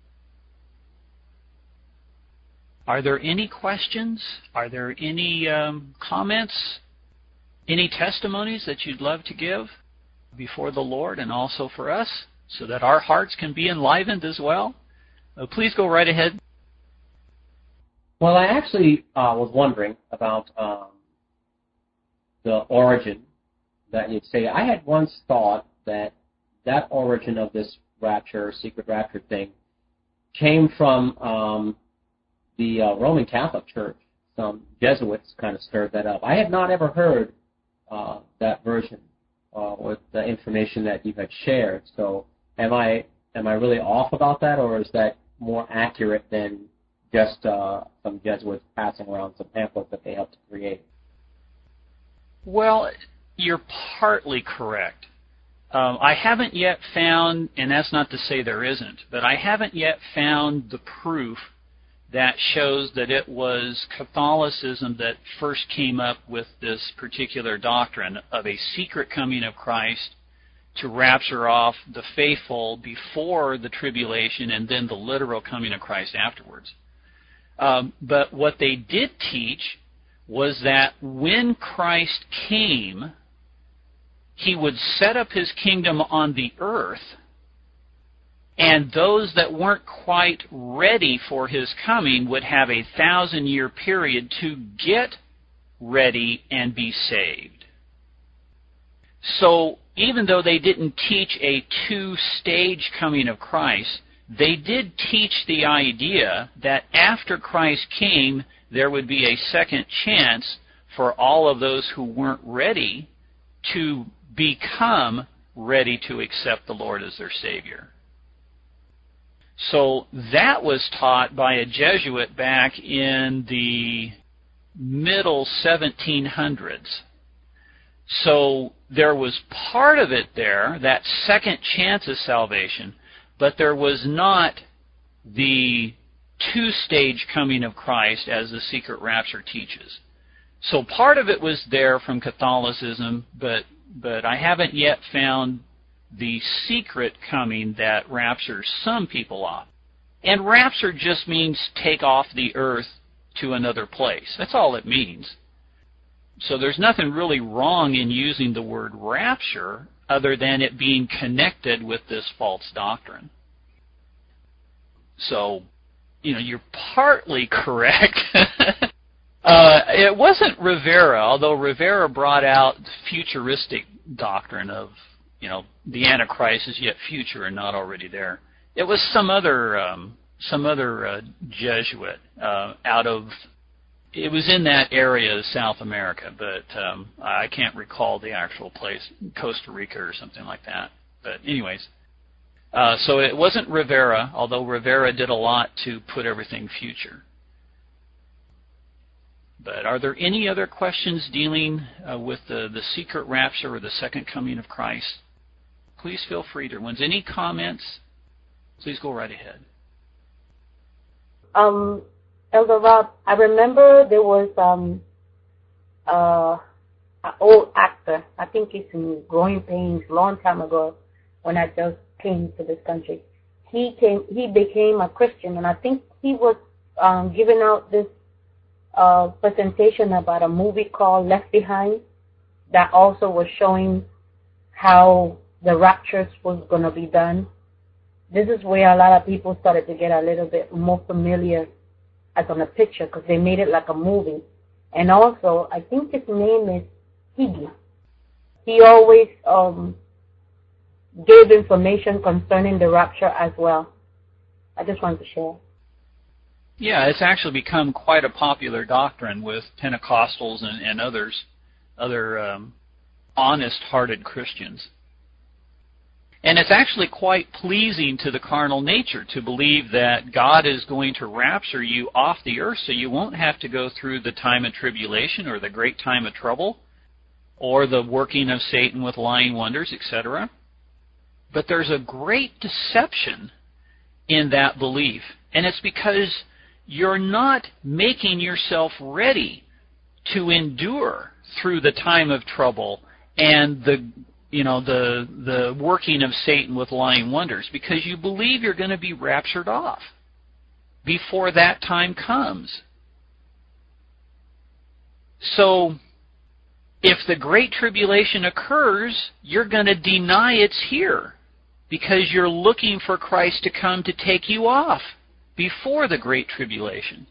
Are there any questions? Are there any comments? Any testimonies that you'd love to give before the Lord and also for us, so that our hearts can be enlivened as well? Please go right ahead. Well, I actually was wondering about the origin that you'd say. I had once thought that origin of this rapture, secret rapture thing, came from the Roman Catholic Church. Some Jesuits kind of stirred that up. I had not ever heard that version with the information that you had shared. So am I really off about that, or is that more accurate than just some Jesuits passing around some pamphlets that they helped to create? Well, you're partly correct. I haven't yet found, and that's not to say there isn't, but I haven't yet found the proof that shows that it was Catholicism that first came up with this particular doctrine of a secret coming of Christ to rapture off the faithful before the tribulation and then the literal coming of Christ afterwards. But what they did teach was that when Christ came, he would set up his kingdom on the earth, and those that weren't quite ready for his coming would have a 1,000-year period to get ready and be saved. So even though they didn't teach a two-stage coming of Christ, they did teach the idea that after Christ came, there would be a second chance for all of those who weren't ready to become ready to accept the Lord as their Savior. So that was taught by a Jesuit back in the middle 1700s. So there was part of it there, that second chance of salvation, but there was not the two-stage coming of Christ as the secret rapture teaches. So part of it was there from Catholicism, but I haven't yet found the secret coming that raptures some people off. And rapture just means take off the earth to another place. That's all it means. So there's nothing really wrong in using the word rapture other than it being connected with this false doctrine. So, you're partly correct. It wasn't Rivera, although Rivera brought out the futuristic doctrine of, the Antichrist is yet future and not already there. It was some other Jesuit it was in that area of South America, but I can't recall the actual place, Costa Rica or something like that. But anyways, so it wasn't Rivera, although Rivera did a lot to put everything future. But are there any other questions dealing with the secret rapture or the second coming of Christ? Please feel free to. Ones. Any comments? Please go right ahead. Elder Rob, I remember there was an old actor. I think he's in Growing Pains, long time ago, when I just came to this country. He became a Christian, and I think he was giving out this presentation about a movie called Left Behind that also was showing how the rapture was going to be done. This is where a lot of people started to get a little bit more familiar as on a picture, because they made it like a movie. And also, I think his name is Higgy. He always gave information concerning the rapture as well. I just wanted to share. Yeah, it's actually become quite a popular doctrine with Pentecostals and other honest-hearted Christians. And it's actually quite pleasing to the carnal nature to believe that God is going to rapture you off the earth so you won't have to go through the time of tribulation or the great time of trouble or the working of Satan with lying wonders, etc. But there's a great deception in that belief, and it's because you're not making yourself ready to endure through the time of trouble and the working of Satan with lying wonders, because you believe you're going to be raptured off before that time comes. So if the Great Tribulation occurs, you're going to deny it's here because you're looking for Christ to come to take you off before the Great Tribulation.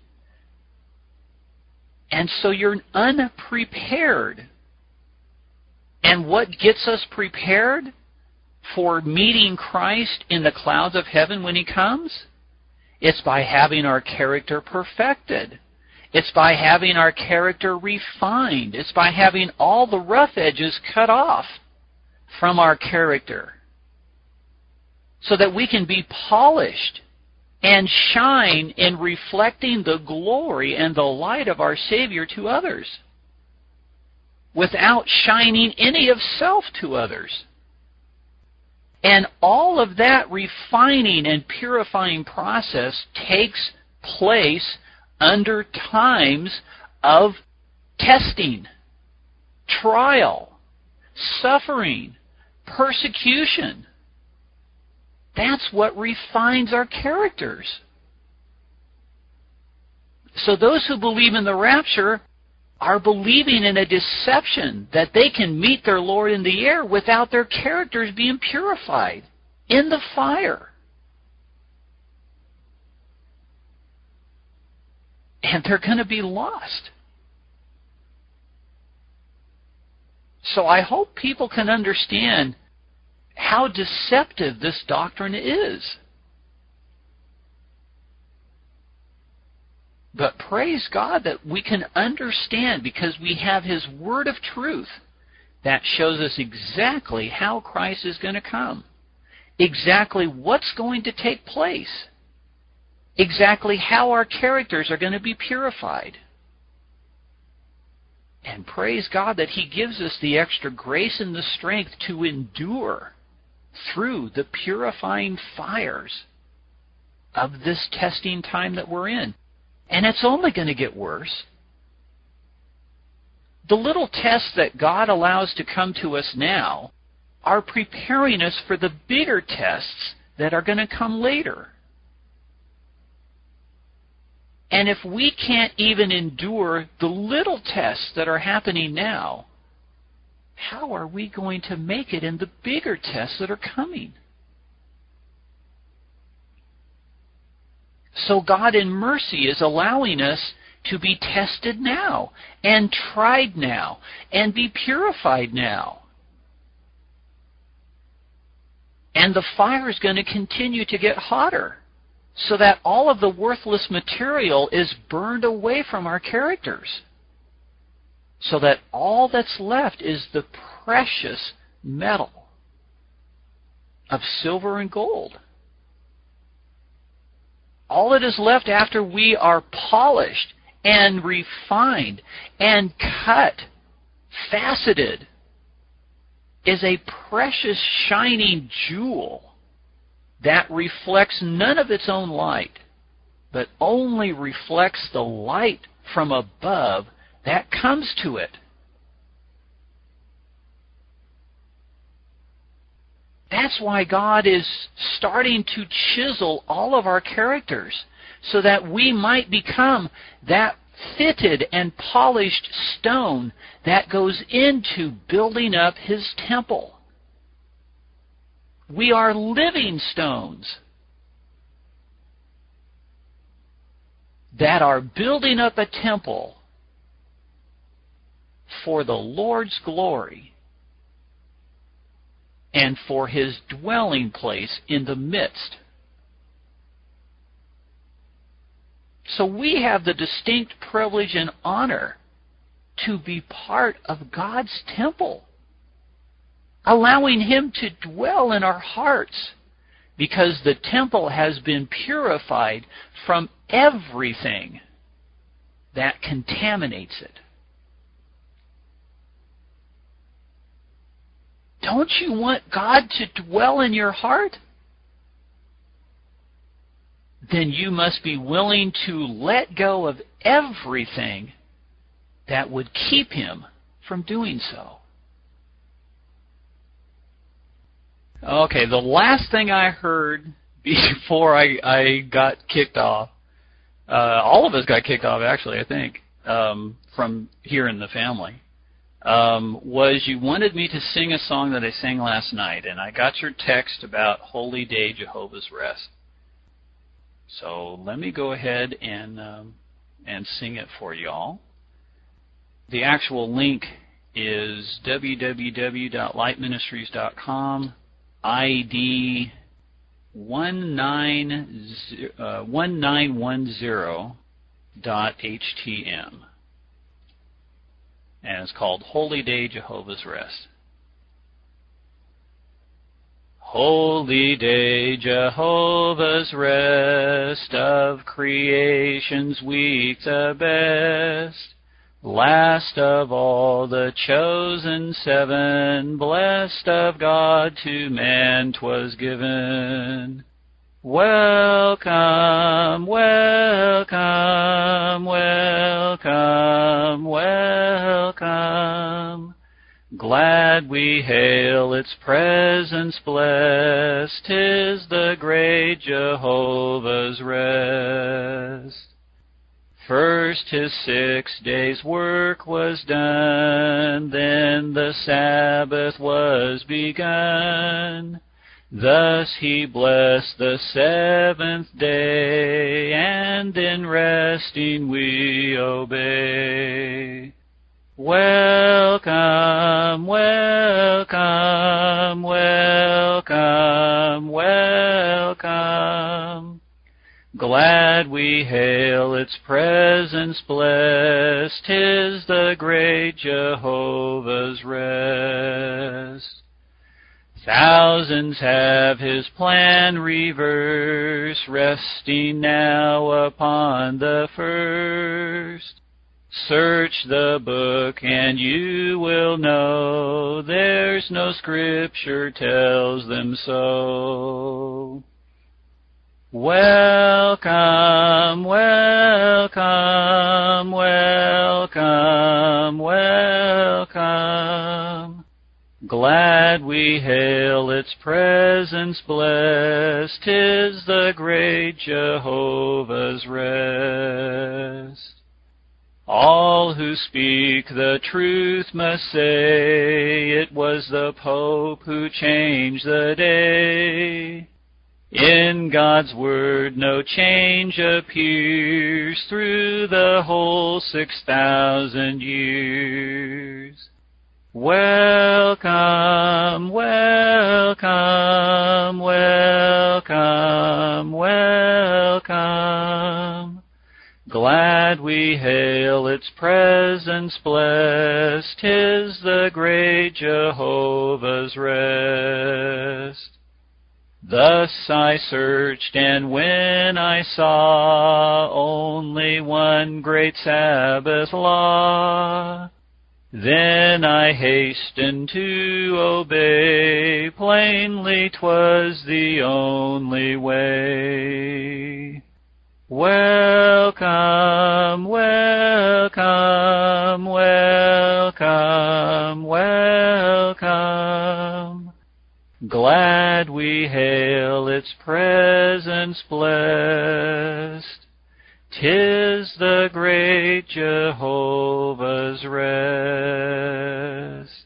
And so you're unprepared. And what gets us prepared for meeting Christ in the clouds of heaven when He comes? It's by having our character perfected. It's by having our character refined. It's by having all the rough edges cut off from our character so that we can be polished and shine in reflecting the glory and the light of our Savior to others, without shining any of self to others. And all of that refining and purifying process takes place under times of testing, trial, suffering, persecution. That's what refines our characters. So those who believe in the rapture are believing in a deception that they can meet their Lord in the air without their characters being purified in the fire. And they're going to be lost. So I hope people can understand how deceptive this doctrine is. But praise God that we can understand, because we have His word of truth that shows us exactly how Christ is going to come, exactly what's going to take place, exactly how our characters are going to be purified. And praise God that He gives us the extra grace and the strength to endure through the purifying fires of this testing time that we're in. And it's only going to get worse. The little tests that God allows to come to us now are preparing us for the bigger tests that are going to come later. And if we can't even endure the little tests that are happening now, how are we going to make it in the bigger tests that are coming? So God in mercy is allowing us to be tested now, and tried now, and be purified now. And the fire is going to continue to get hotter, so that all of the worthless material is burned away from our characters, so that all that's left is the precious metal of silver and gold. All that is left after we are polished and refined and cut, faceted, is a precious shining jewel that reflects none of its own light, but only reflects the light from above that comes to it. That's why God is starting to chisel all of our characters, so that we might become that fitted and polished stone that goes into building up His temple. We are living stones that are building up a temple for the Lord's glory and for His dwelling place in the midst. So we have the distinct privilege and honor to be part of God's temple, allowing Him to dwell in our hearts, because the temple has been purified from everything that contaminates it. Don't you want God to dwell in your heart? Then you must be willing to let go of everything that would keep Him from doing so. Okay, the last thing I heard before I got kicked off, all of us got kicked off actually, I think, from here in the family, was you wanted me to sing a song that I sang last night, and I got your text about Holy Day, Jehovah's Rest. So let me go ahead and sing it for y'all. The actual link is www.lightministries.com, ID 1910.htm. And it's called Holy Day, Jehovah's Rest. Holy day, Jehovah's rest, of creation's week the best. Last of all the chosen seven, blessed of God to man 'twas given. Welcome, welcome, welcome, welcome. Glad we hail its presence blessed, 'tis the great Jehovah's rest. First his 6 days' work was done, then the Sabbath was begun. Thus he blessed the 7th day, and in resting we obey. Welcome, welcome, welcome, welcome. Glad we hail its presence blessed, 'tis the great Jehovah's rest. Thousands have his plan reversed, resting now upon the first. Search the book and you will know, there's no scripture tells them so. Welcome, welcome, welcome, welcome. Glad we hail its presence blessed, 'tis the great Jehovah's rest. All who speak the truth must say, it was the Pope who changed the day. In God's word no change appears through the whole 6,000 years. Welcome, welcome, welcome, welcome. Glad we hail its presence blessed, 'tis the great Jehovah's rest. Thus I searched, and when I saw only one great Sabbath law, then I hastened to obey, plainly 'twas the only way. Welcome, welcome, welcome, welcome. Glad we hail its presence blessed, 'tis the great Jehovah's rest.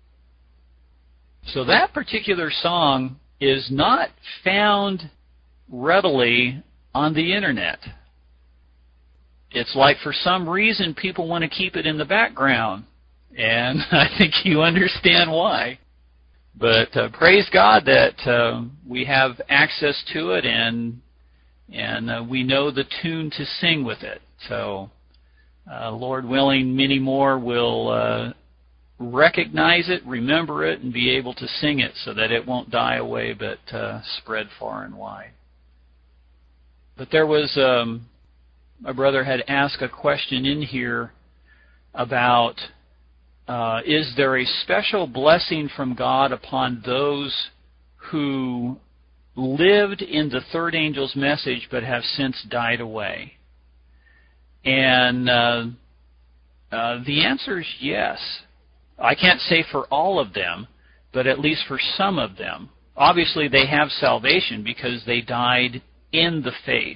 So that particular song is not found readily on the internet. It's like for some reason people want to keep it in the background, and I think you understand why. But praise God that we have access to it, and we know the tune to sing with it. So, Lord willing, many more will recognize it, remember it, and be able to sing it so that it won't die away but spread far and wide. But there was, my brother had asked a question in here about, is there a special blessing from God upon those who lived in the third angel's message but have since died away? And the answer is yes. I can't say for all of them, but at least for some of them. Obviously they have salvation because they died in the faith.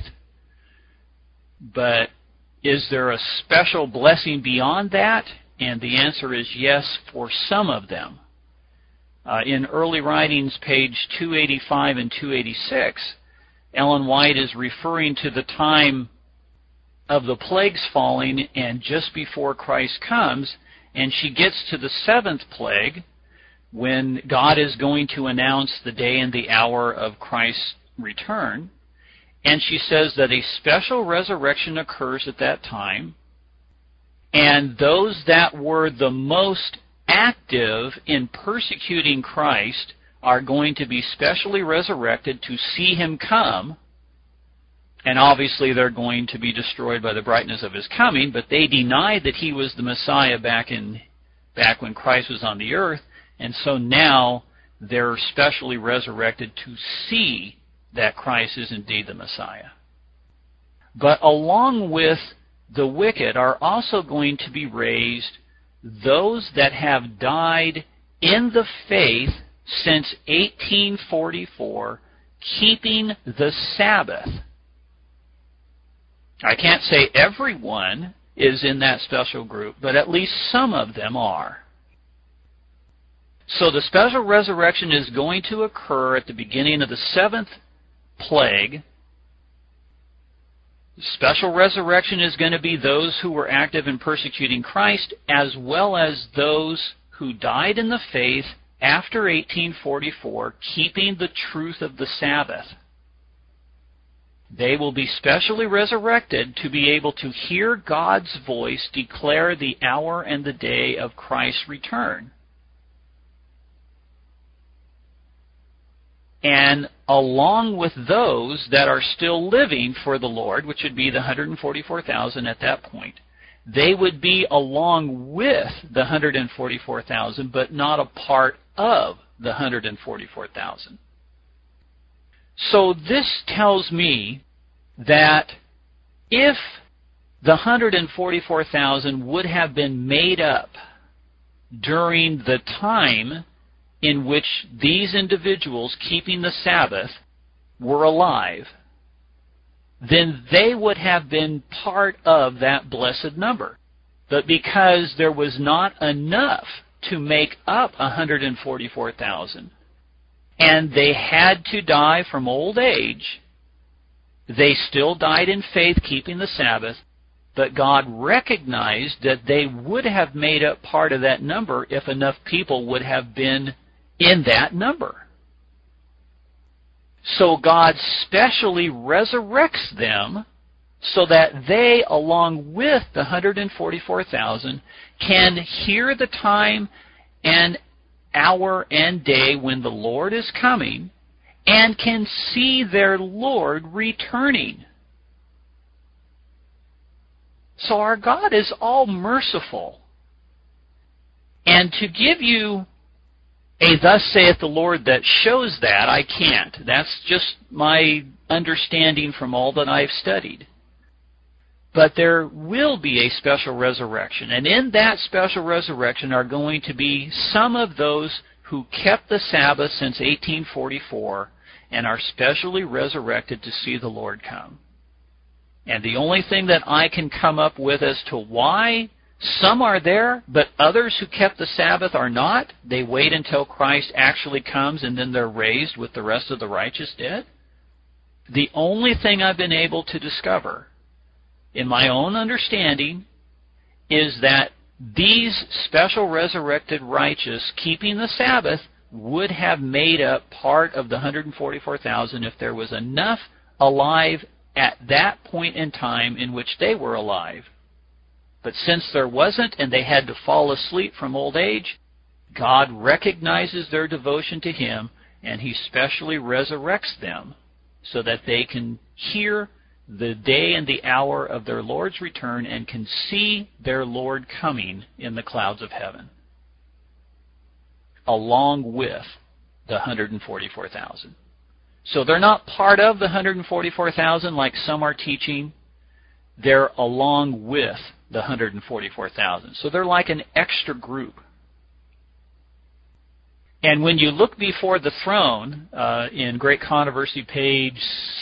But is there a special blessing beyond that? And the answer is yes for some of them. In Early Writings, page 285 and 286, Ellen White is referring to the time of the plagues falling and just before Christ comes, and she gets to the 7th plague when God is going to announce the day and the hour of Christ's return. And she says that a special resurrection occurs at that time, and those that were the most active in persecuting Christ are going to be specially resurrected to see him come, and obviously they're going to be destroyed by the brightness of his coming, but they denied that he was the Messiah back when Christ was on the earth, and so now they're specially resurrected to see that Christ is indeed the Messiah. But along with the wicked are also going to be raised those that have died in the faith since 1844, keeping the Sabbath. I can't say everyone is in that special group, but at least some of them are. So the special resurrection is going to occur at the beginning of the 7th plague. The special resurrection is going to be those who were active in persecuting Christ, as well as those who died in the faith after 1844, keeping the truth of the Sabbath. They will be specially resurrected to be able to hear God's voice declare the hour and the day of Christ's return. And along with those that are still living for the Lord, which would be the 144,000 at that point, they would be along with the 144,000, but not a part of the 144,000. So this tells me that if the 144,000 would have been made up during the time in which these individuals keeping the Sabbath were alive, then they would have been part of that blessed number. But because there was not enough to make up 144,000, and they had to die from old age, they still died in faith keeping the Sabbath, but God recognized that they would have made up part of that number if enough people would have been in that number. So God specially resurrects them so that they, along with the 144,000, can hear the time and hour and day when the Lord is coming and can see their Lord returning. So our God is all merciful. And to give you a thus saith the Lord that shows that, I can't. That's just my understanding from all that I've studied. But there will be a special resurrection. And in that special resurrection are going to be some of those who kept the Sabbath since 1844 and are specially resurrected to see the Lord come. And the only thing that I can come up with as to why some are there, but others who kept the Sabbath are not, they wait until Christ actually comes and then they're raised with the rest of the righteous dead. The only thing I've been able to discover in my own understanding is that these special resurrected righteous keeping the Sabbath would have made up part of the 144,000 if there was enough alive at that point in time in which they were alive. But since there wasn't and they had to fall asleep from old age, God recognizes their devotion to Him and He specially resurrects them so that they can hear the day and the hour of their Lord's return and can see their Lord coming in the clouds of heaven, along with the 144,000. So they're not part of the 144,000 like some are teaching. They're along with the 144,000. So they're like an extra group. And when you look before the throne, in Great Controversy, page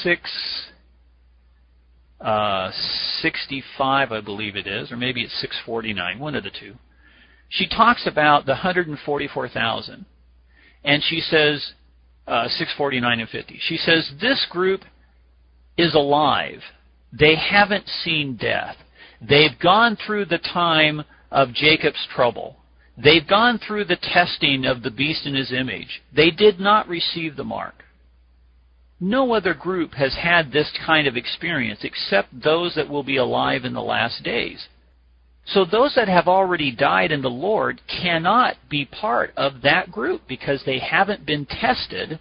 665, I believe it is, or maybe it's 649, one of the two, she talks about the 144,000. And she says, 649 and 50, she says, this group is alive. They haven't seen death. They've gone through the time of Jacob's trouble. They've gone through the testing of the beast in his image. They did not receive the mark. No other group has had this kind of experience except those that will be alive in the last days. So those that have already died in the Lord cannot be part of that group because they haven't been tested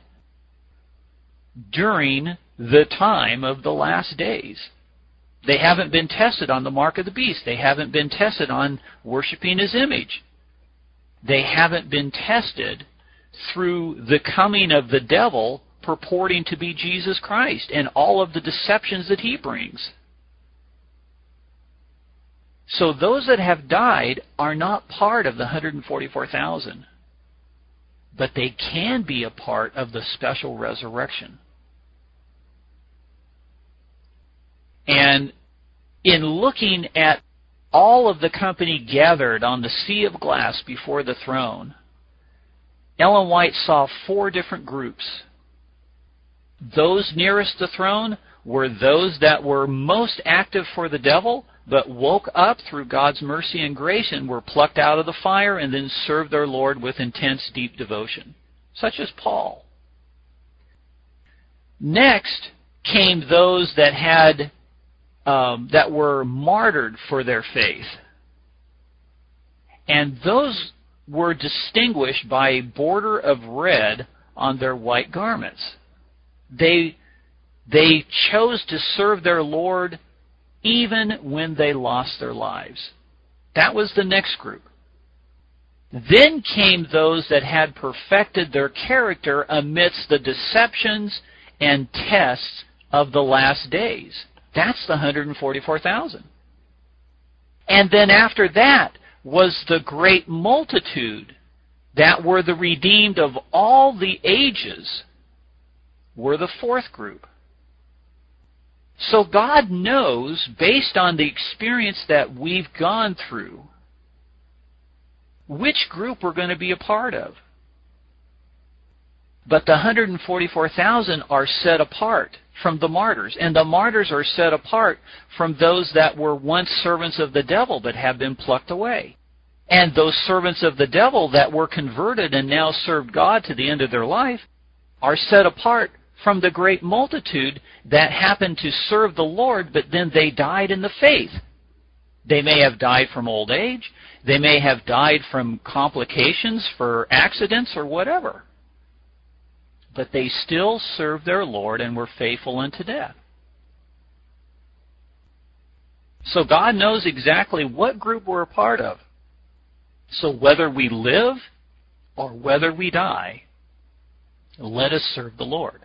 during the time of the last days. They haven't been tested on the mark of the beast. They haven't been tested on worshiping His image. They haven't been tested through the coming of the devil purporting to be Jesus Christ and all of the deceptions that he brings. So those that have died are not part of the 144,000, but they can be a part of the special resurrection. And in looking at all of the company gathered on the sea of glass before the throne, Ellen White saw 4 different groups. Those nearest the throne were those that were most active for the devil, but woke up through God's mercy and grace and were plucked out of the fire and then served their Lord with intense, deep devotion, such as Paul. Next came those that had that were martyred for their faith, and those were distinguished by a border of red on their white garments. They chose to serve their Lord even when they lost their lives. That was the next group. Then came those that had perfected their character amidst the deceptions and tests of the last days. That's the 144,000. And then after that was the great multitude that were the redeemed of all the ages, were the 4th group. So God knows, based on the experience that we've gone through, which group we're going to be a part of. But the 144,000 are set apart from the martyrs, and the martyrs are set apart from those that were once servants of the devil but have been plucked away. And those servants of the devil that were converted and now served God to the end of their life are set apart from the great multitude that happened to serve the Lord, but then they died in the faith. They may have died from old age. They may have died from complications for accidents or whatever. But they still served their Lord and were faithful unto death. So God knows exactly what group we're a part of. So whether we live or whether we die, let us serve the Lord.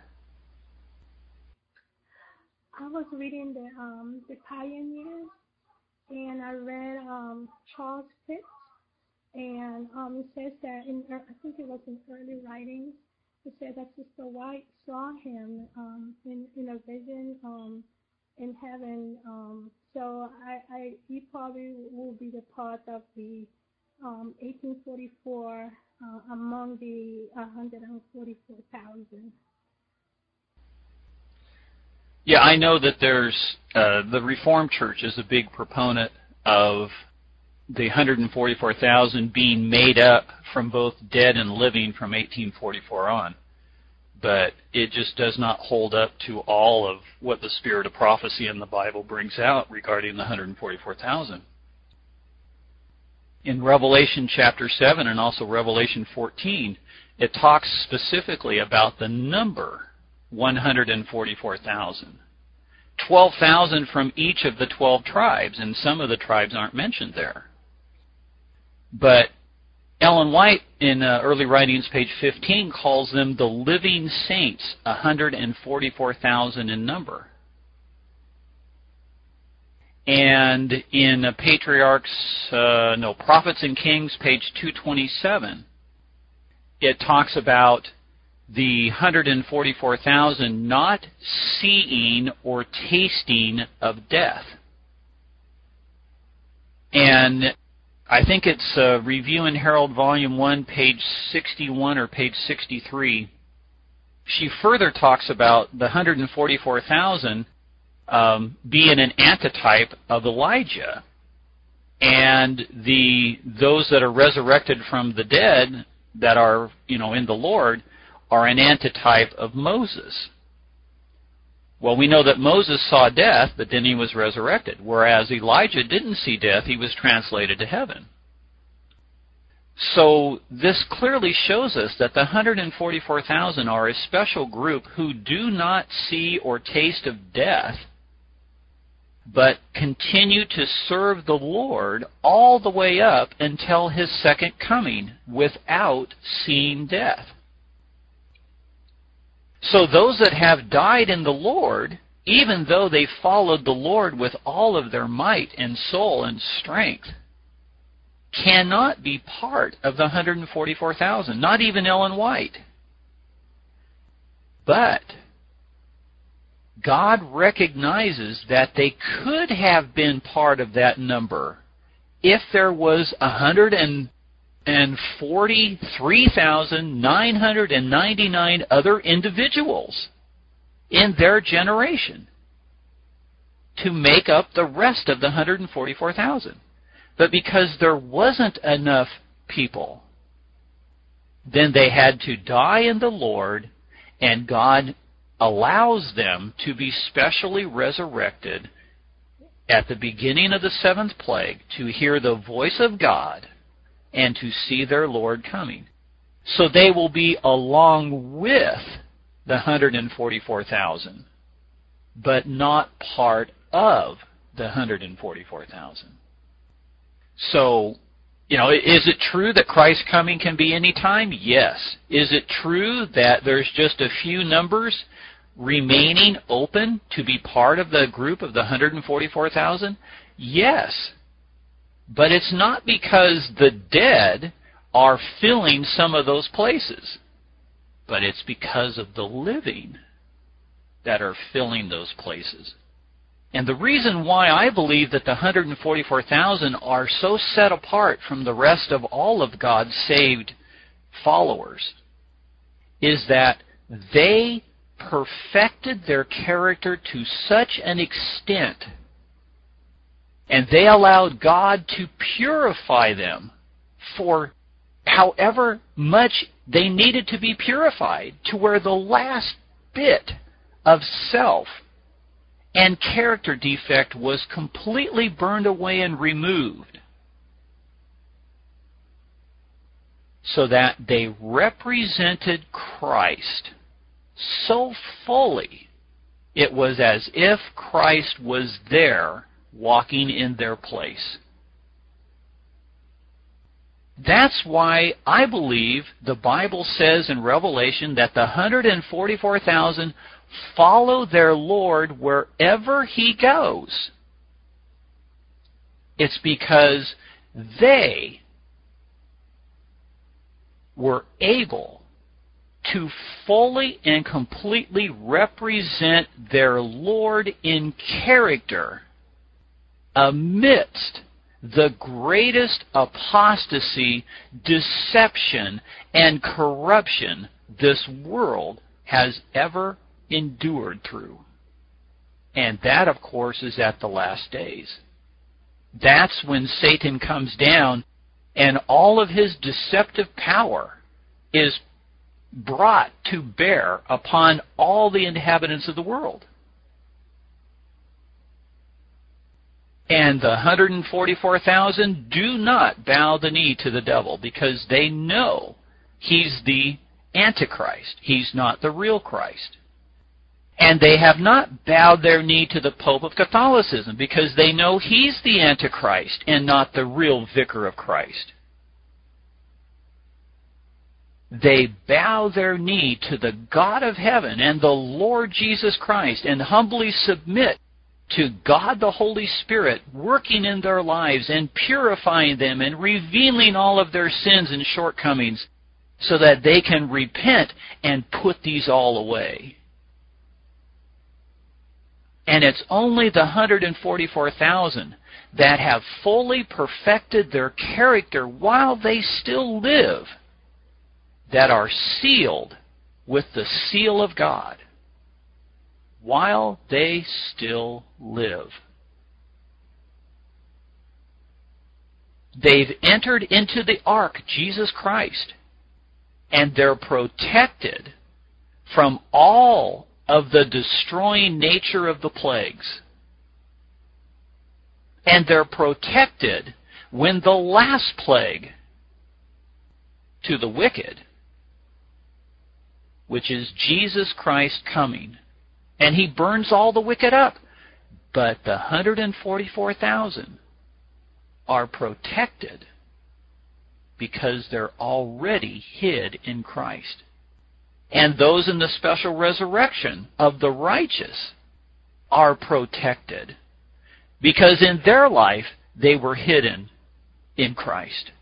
I was reading the Pioneers, and I read Charles Pitts, and it says that I think it was in early writings. It said that Sister White saw him in a vision in heaven. So he probably will be the part of the 1844 among the 144,000. Yeah, I know that there's the Reformed Church is a big proponent of the 144,000 being made up from both dead and living from 1844 on. But it just does not hold up to all of what the spirit of prophecy in the Bible brings out regarding the 144,000. In Revelation chapter 7 and also Revelation 14, it talks specifically about the number 144,000. 12,000 from each of the 12 tribes, and some of the tribes aren't mentioned there. But Ellen White, in Early Writings, page 15, calls them the living saints, 144,000 in number. And in Prophets and Kings, page 227, it talks about the 144,000 not seeing or tasting of death. And I think it's Review and Herald, Volume 1, page 61 or page 63. She further talks about the 144,000 being an antitype of Elijah. And those that are resurrected from the dead that are, in the Lord, are an antitype of Moses. Well, we know that Moses saw death, but then he was resurrected, whereas Elijah didn't see death, he was translated to heaven. So this clearly shows us that the 144,000 are a special group who do not see or taste of death, but continue to serve the Lord all the way up until His second coming without seeing death. So those that have died in the Lord, even though they followed the Lord with all of their might and soul and strength, cannot be part of the 144,000, not even Ellen White. But God recognizes that they could have been part of that number if there was 143,999 other individuals in their generation to make up the rest of the 144,000. But because there wasn't enough people, then they had to die in the Lord, and God allows them to be specially resurrected at the beginning of the seventh plague to hear the voice of God and to see their Lord coming. So they will be along with the 144,000, but not part of the 144,000. So, is it true that Christ's coming can be any time? Yes. Is it true that there's just a few numbers remaining open to be part of the group of the 144,000? Yes. But it's not because the dead are filling some of those places, but it's because of the living that are filling those places. And the reason why I believe that the 144,000 are so set apart from the rest of all of God's saved followers is that they perfected their character to such an extent, and they allowed God to purify them for however much they needed to be purified, to where the last bit of self and character defect was completely burned away and removed, so that they represented Christ so fully it was as if Christ was there walking in their place. That's why I believe the Bible says in Revelation that the 144,000 follow their Lord wherever He goes. It's because they were able to fully and completely represent their Lord in character amidst the greatest apostasy, deception, and corruption this world has ever endured through. And that, of course, is at the last days. That's when Satan comes down and all of his deceptive power is brought to bear upon all the inhabitants of the world. And the 144,000 do not bow the knee to the devil because they know he's the Antichrist. He's not the real Christ. And they have not bowed their knee to the Pope of Catholicism because they know he's the Antichrist and not the real Vicar of Christ. They bow their knee to the God of heaven and the Lord Jesus Christ and humbly submit to God the Holy Spirit working in their lives and purifying them and revealing all of their sins and shortcomings so that they can repent and put these all away. And it's only the 144,000 that have fully perfected their character while they still live that are sealed with the seal of God while they still live. They've entered into the ark, Jesus Christ, and they're protected from all of the destroying nature of the plagues. And they're protected when the last plague to the wicked, which is Jesus Christ coming, and he burns all the wicked up. But the 144,000 are protected because they're already hid in Christ. And those in the special resurrection of the righteous are protected because in their life they were hidden in Christ.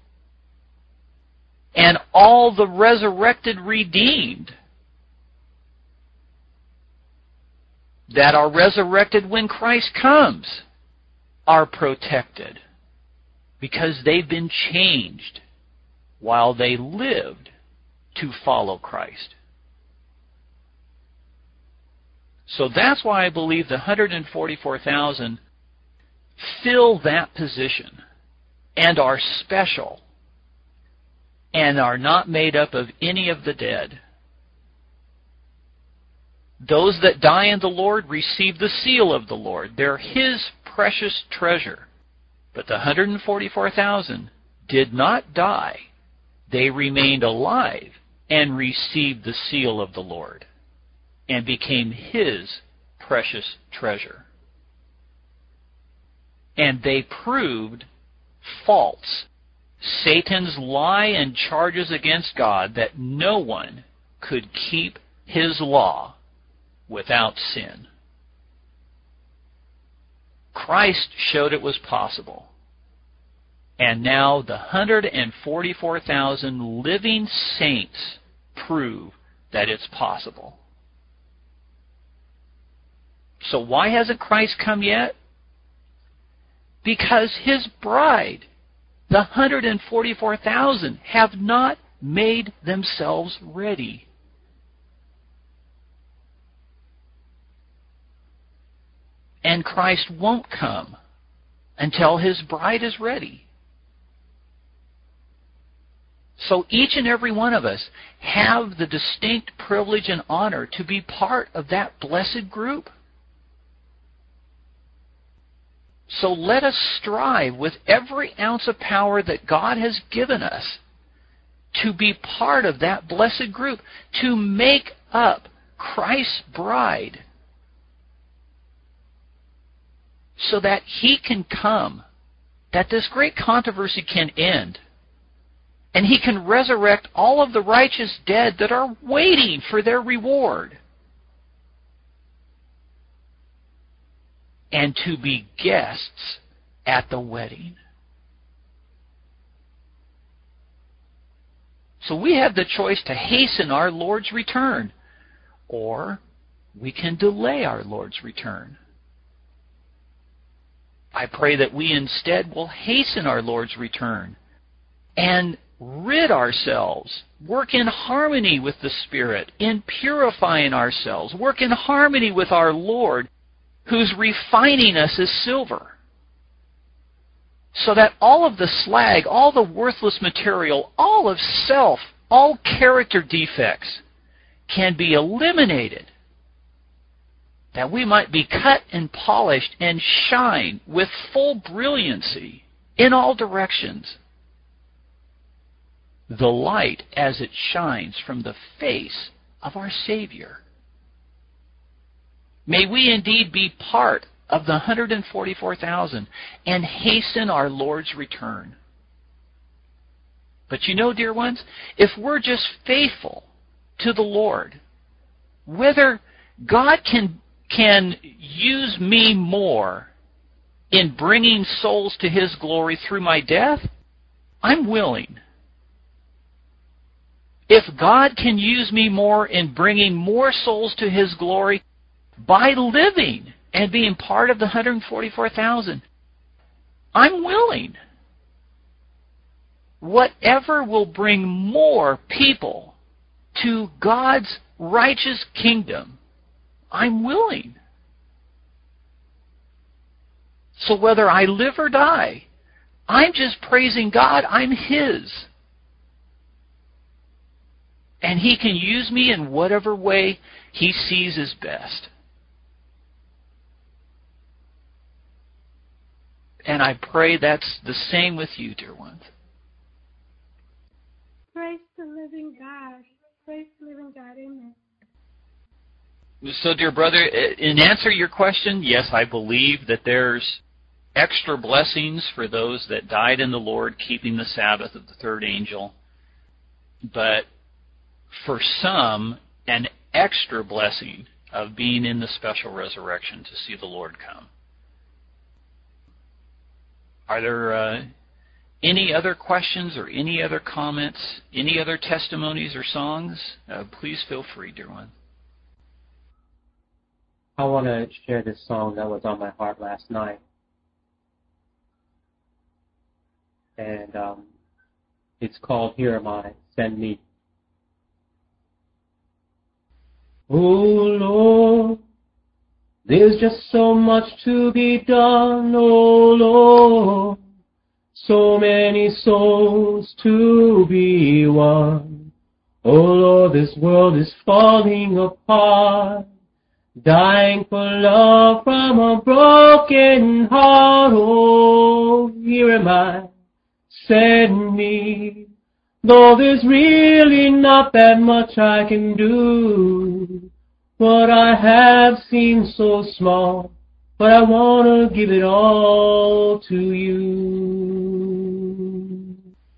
And all the resurrected redeemed that are resurrected when Christ comes are protected because they've been changed while they lived to follow Christ. So that's why I believe the 144,000 fill that position and are special and are not made up of any of the dead. Those that die in the Lord receive the seal of the Lord. They're His precious treasure. But the 144,000 did not die. They remained alive and received the seal of the Lord and became His precious treasure. And they proved false Satan's lie and charges against God that no one could keep His law without sin. Christ showed it was possible. And now the 144,000 living saints prove that it's possible. So why hasn't Christ come yet? Because His bride, the 144,000, have not made themselves ready. And Christ won't come until His bride is ready. So each and every one of us have the distinct privilege and honor to be part of that blessed group. So let us strive with every ounce of power that God has given us to be part of that blessed group, to make up Christ's bride, so that He can come, that this great controversy can end, and He can resurrect all of the righteous dead that are waiting for their reward, and to be guests at the wedding. So we have the choice to hasten our Lord's return, or we can delay our Lord's return. I pray that we instead will hasten our Lord's return and rid ourselves, work in harmony with the Spirit, in purifying ourselves, work in harmony with our Lord, who's refining us as silver, so that all of the slag, all the worthless material, all of self, all character defects can be eliminated, that we might be cut and polished and shine with full brilliancy in all directions, the light as it shines from the face of our Savior. May we indeed be part of the 144,000 and hasten our Lord's return. But you know, dear ones, if we're just faithful to the Lord, whether God can use me more in bringing souls to His glory through my death, I'm willing. If God can use me more in bringing more souls to His glory by living and being part of the 144,000, I'm willing. Whatever will bring more people to God's righteous kingdom, I'm willing. So whether I live or die, I'm just praising God. I'm His. And He can use me in whatever way He sees is best. And I pray that's the same with you, dear ones. Praise the living God. Praise the living God. Amen. So, dear brother, in answer to your question, yes, I believe that there's extra blessings for those that died in the Lord, keeping the Sabbath of the third angel. But for some, an extra blessing of being in the special resurrection to see the Lord come. Are there any other questions or any other comments, any other testimonies or songs? Please feel free, dear one. I want to share this song that was on my heart last night. And it's called Here Am I, Send Me. Oh Lord, there's just so much to be done, oh Lord. So many souls to be won. Oh Lord, this world is falling apart. Dying for love from a broken heart. Oh, here am I, send me. Though there's really not that much I can do. What I have seems so small, but I want to give it all to you.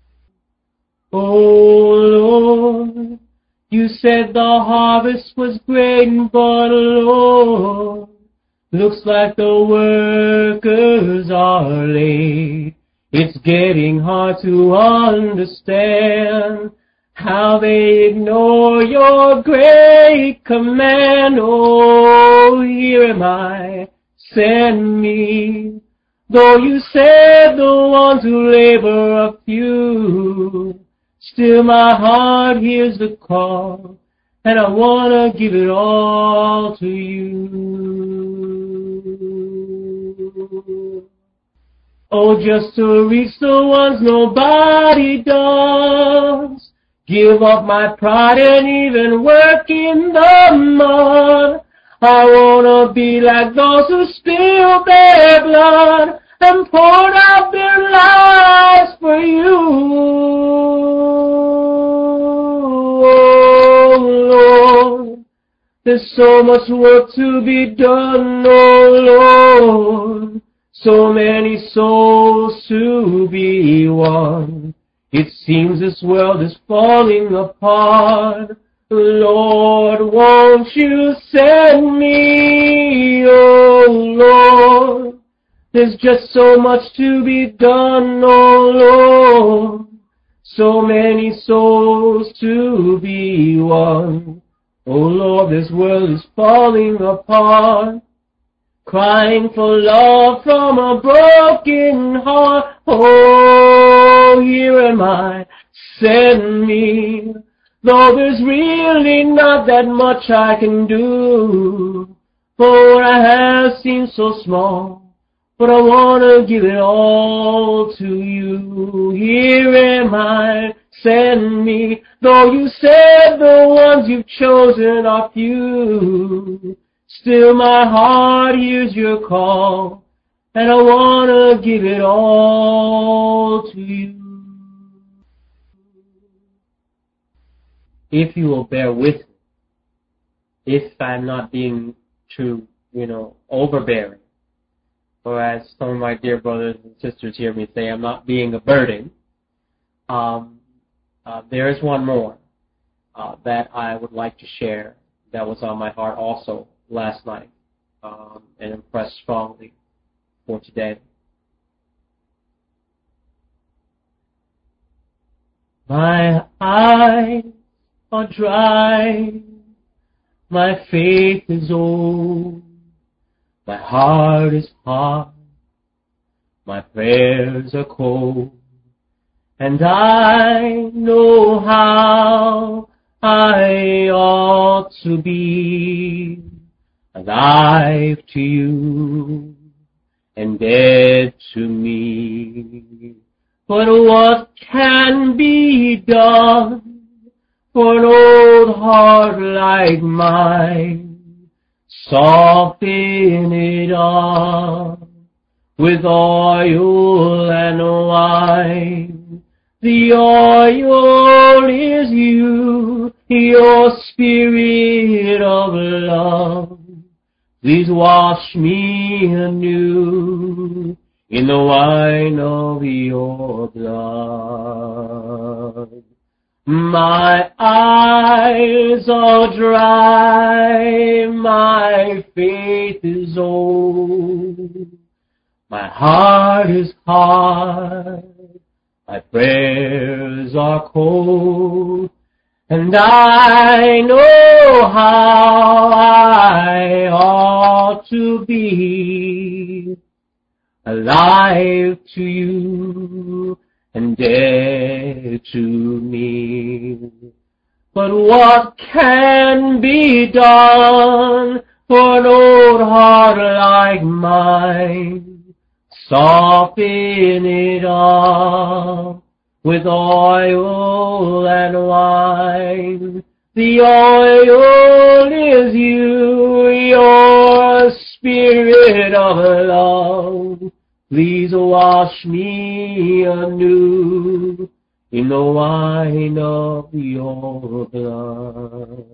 Oh Lord, you said the harvest was great, but Lord, looks like the workers are late. It's getting hard to understand how they ignore your great command. Oh, here am I, send me. Though you said the ones who labor are few, still my heart hears the call, and I want to give it all to you. Oh, just to reach the ones nobody does. Give up my pride and even work in the mud. I want to be like those who spilled their blood and poured out their lives for you. Oh, Lord, there's so much work to be done, oh, Lord. So many souls to be won. It seems this world is falling apart. Lord, won't you send me, oh Lord. There's just so much to be done, oh Lord. So many souls to be won. Oh Lord, this world is falling apart. Crying for love from a broken heart. Oh, here am I, send me. Though there's really not that much I can do. For what I have seems so small, but I want to give it all to you. Here am I, send me. Though you said the ones you've chosen are few, still my heart hears your call, and I want to give it all to you. If you will bear with me, if I'm not being too, overbearing, or as some of my dear brothers and sisters hear me say, I'm not being a burden, there is one more that I would like to share that was on my heart also last night, and impressed strongly for today. My eyes are dry, my faith is old, my heart is hard, my prayers are cold, and I know how I ought to be alive to you and dead to me. But what can be done for an old heart like mine. Soften it up with oil and wine. The oil is you, your spirit of love. Please wash me anew in the wine of your blood. My eyes are dry, my faith is old, my heart is hard, my prayers are cold, and I know how I ought to be alive to you and dead to me. But what can be done for an old heart like mine? Soften it up with oil and wine. The oil is you, your spirit of love. Please wash me anew in the wine of your blood.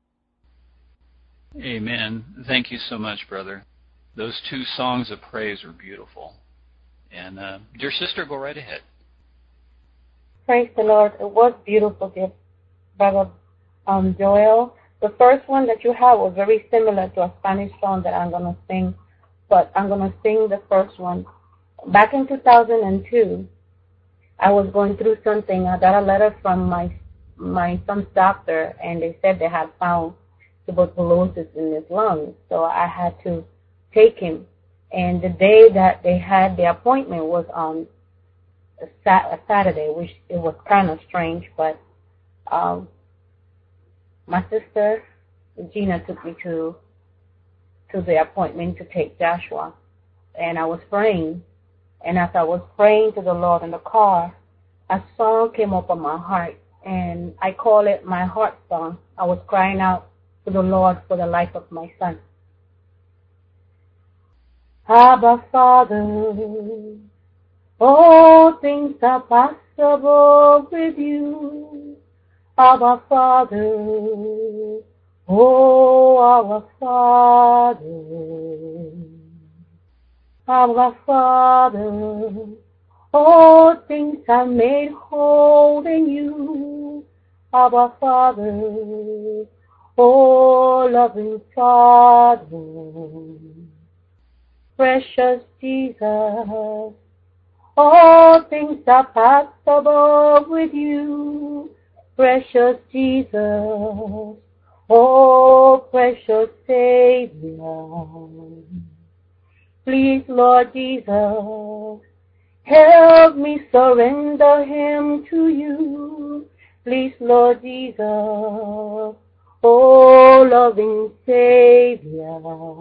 Amen. Thank you so much, brother. Those two songs of praise are beautiful. And dear sister, go right ahead. Praise the Lord. It was beautiful, dear brother Joel. The first one that you had was very similar to a Spanish song that I'm going to sing, but I'm going to sing the first one. Back in 2002, I was going through something. I got a letter from my son's doctor, and they said they had found tuberculosis in his lungs, so I had to take him. And the day that they had the appointment was on a Saturday, which it was kind of strange, but my sister Gina took me to the appointment to take Joshua, and I was praying, and as I was praying to the Lord in the car, a song came up on my heart, and I call it my heart song. I was crying out to the Lord for the life of my son. Abba, Father, all things are possible with you. Abba, Father, oh, our Father. Abba, Father, all things are made whole in you. Abba, Father, oh, loving Father. Precious Jesus, all things are possible with you. Precious Jesus, oh, precious Savior. Please, Lord Jesus, help me surrender him to you. Please, Lord Jesus, oh, loving Savior.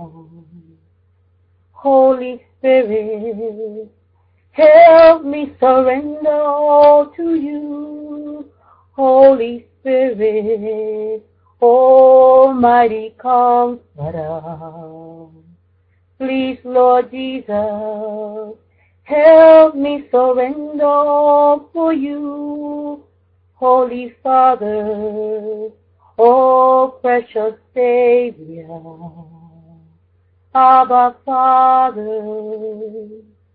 Holy Spirit, help me surrender all to you. Holy Spirit, Almighty Comforter. Please, Lord Jesus, help me surrender all for you. Holy Father, oh precious Savior. Abba, Father.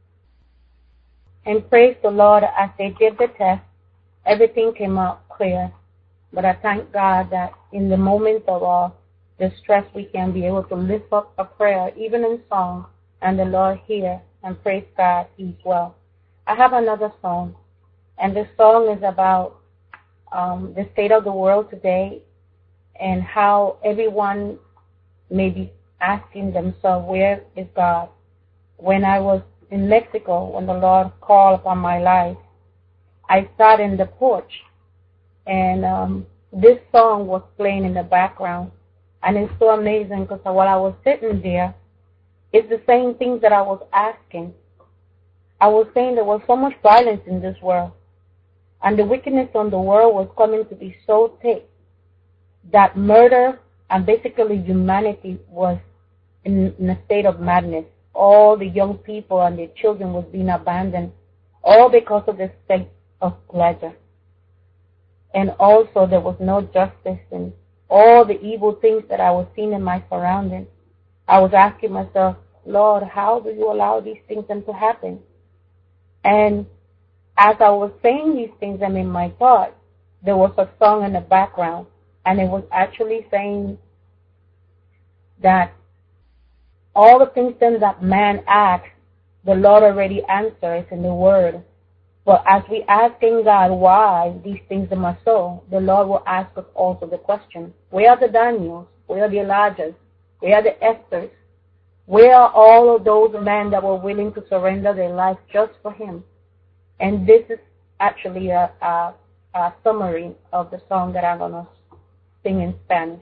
And praise the Lord, as they did the test, everything came out clear. But I thank God that in the moment of distress, we can be able to lift up a prayer, even in song, and the Lord hear and praise God, He's well. I have another song, and this song is about the state of the world today and how everyone may be asking themselves, where is God? When I was in Mexico, when the Lord called upon my life, I sat in the porch, and this song was playing in the background. And it's so amazing because while I was sitting there, it's the same things that I was asking. I was saying there was so much violence in this world. and the wickedness on the world was coming to be so thick that murder and basically humanity was in a state of madness. All the young people and their children was being abandoned, all because of the sake of pleasure. And also there was no justice in all the evil things that I was seeing in my surroundings. I was asking myself, Lord, how do you allow these things to happen? And as I was saying these things, in my thoughts, there was a song in the background, and it was actually saying that all the things then that man asks, the Lord already answers in the Word. But as we asking God why these things are so, the Lord will ask us also the question, where are the Daniels? Where are the Elijahs? Where are the Esthers? Where are all of those men that were willing to surrender their lives just for Him? And this is actually a summary of the song that I'm going to sing in Spanish.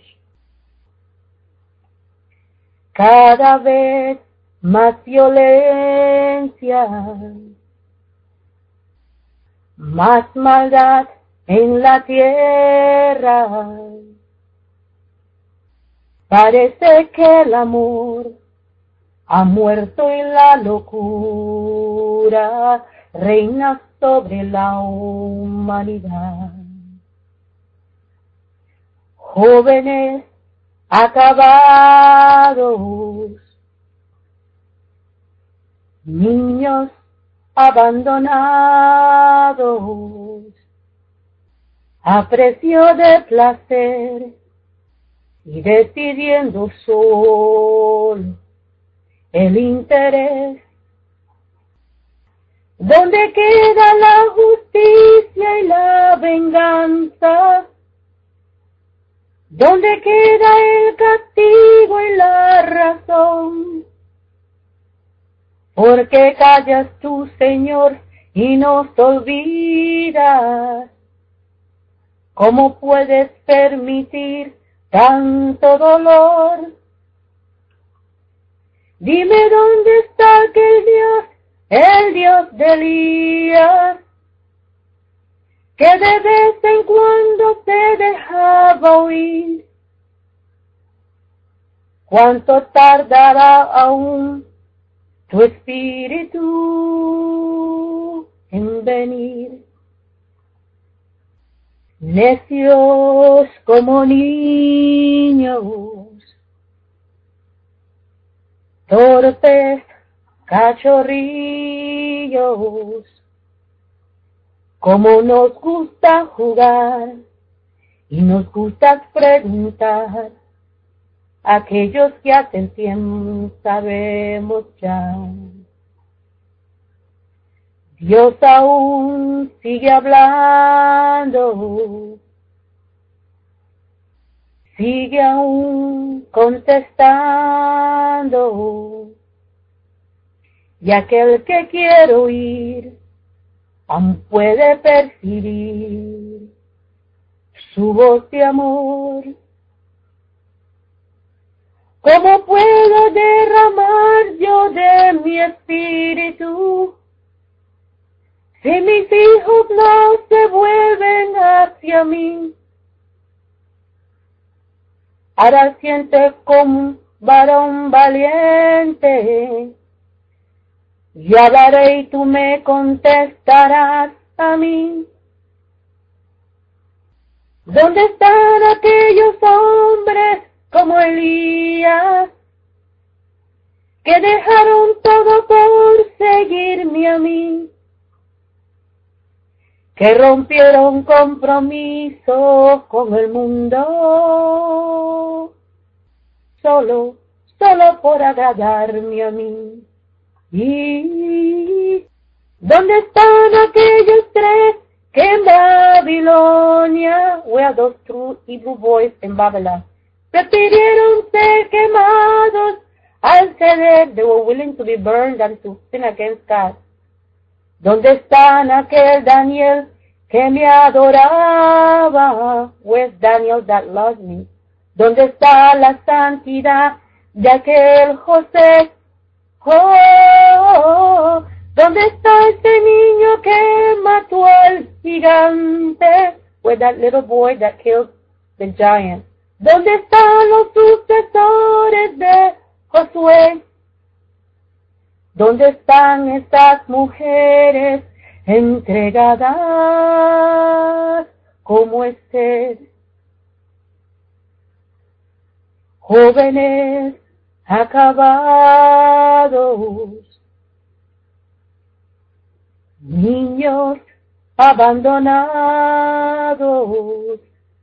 Cada vez más violencia, más maldad en la tierra. Parece que el amor ha muerto y la locura reina sobre la humanidad. Jóvenes acabados, niños abandonados, a precio de placer y decidiendo solo el interés. ¿Dónde queda la justicia y la venganza? ¿Dónde queda el castigo y la razón? ¿Por qué callas tú, Señor, y nos olvidas? ¿Cómo puedes permitir tanto dolor? Dime dónde está aquel Dios, el Dios de Elías, que de vez en cuando te dejaba oír. ¿Cuánto tardará aún tu espíritu en venir? Necios como niños, torpes cachorrillos, como nos gusta jugar y nos gusta preguntar, aquellos que hacen tiempo sabemos ya. Dios aún sigue hablando, sigue aún contestando, y aquel que quiere oír aún puede percibir su voz de amor. ¿Cómo puedo derramar yo de mi espíritu si mis hijos no se vuelven hacia mí? Ahora siente como un varón valiente, yo hablaré y tú me contestarás a mí. ¿Dónde están aquellos hombres como Elías, que dejaron todo por seguirme a mí, que rompieron compromisos con el mundo, solo por agradarme a mí? ¿Y dónde están aquellos tres que en Babilonia, where are those true Hebrew boys in Babylon, prefirieron ser quemados al ceder? They were willing to be burned than to sin against God. ¿Dónde están aquel Daniel que me adoraba? Where's Daniel that loved me? ¿Dónde está la santidad de aquel José? Oh, ¿Dónde está ese niño que mató al gigante? Where that little boy that killed the giant. ¿Dónde están los sucesores de Josué? ¿Dónde están estas mujeres entregadas como Esther? Jóvenes acabados, niños abandonados,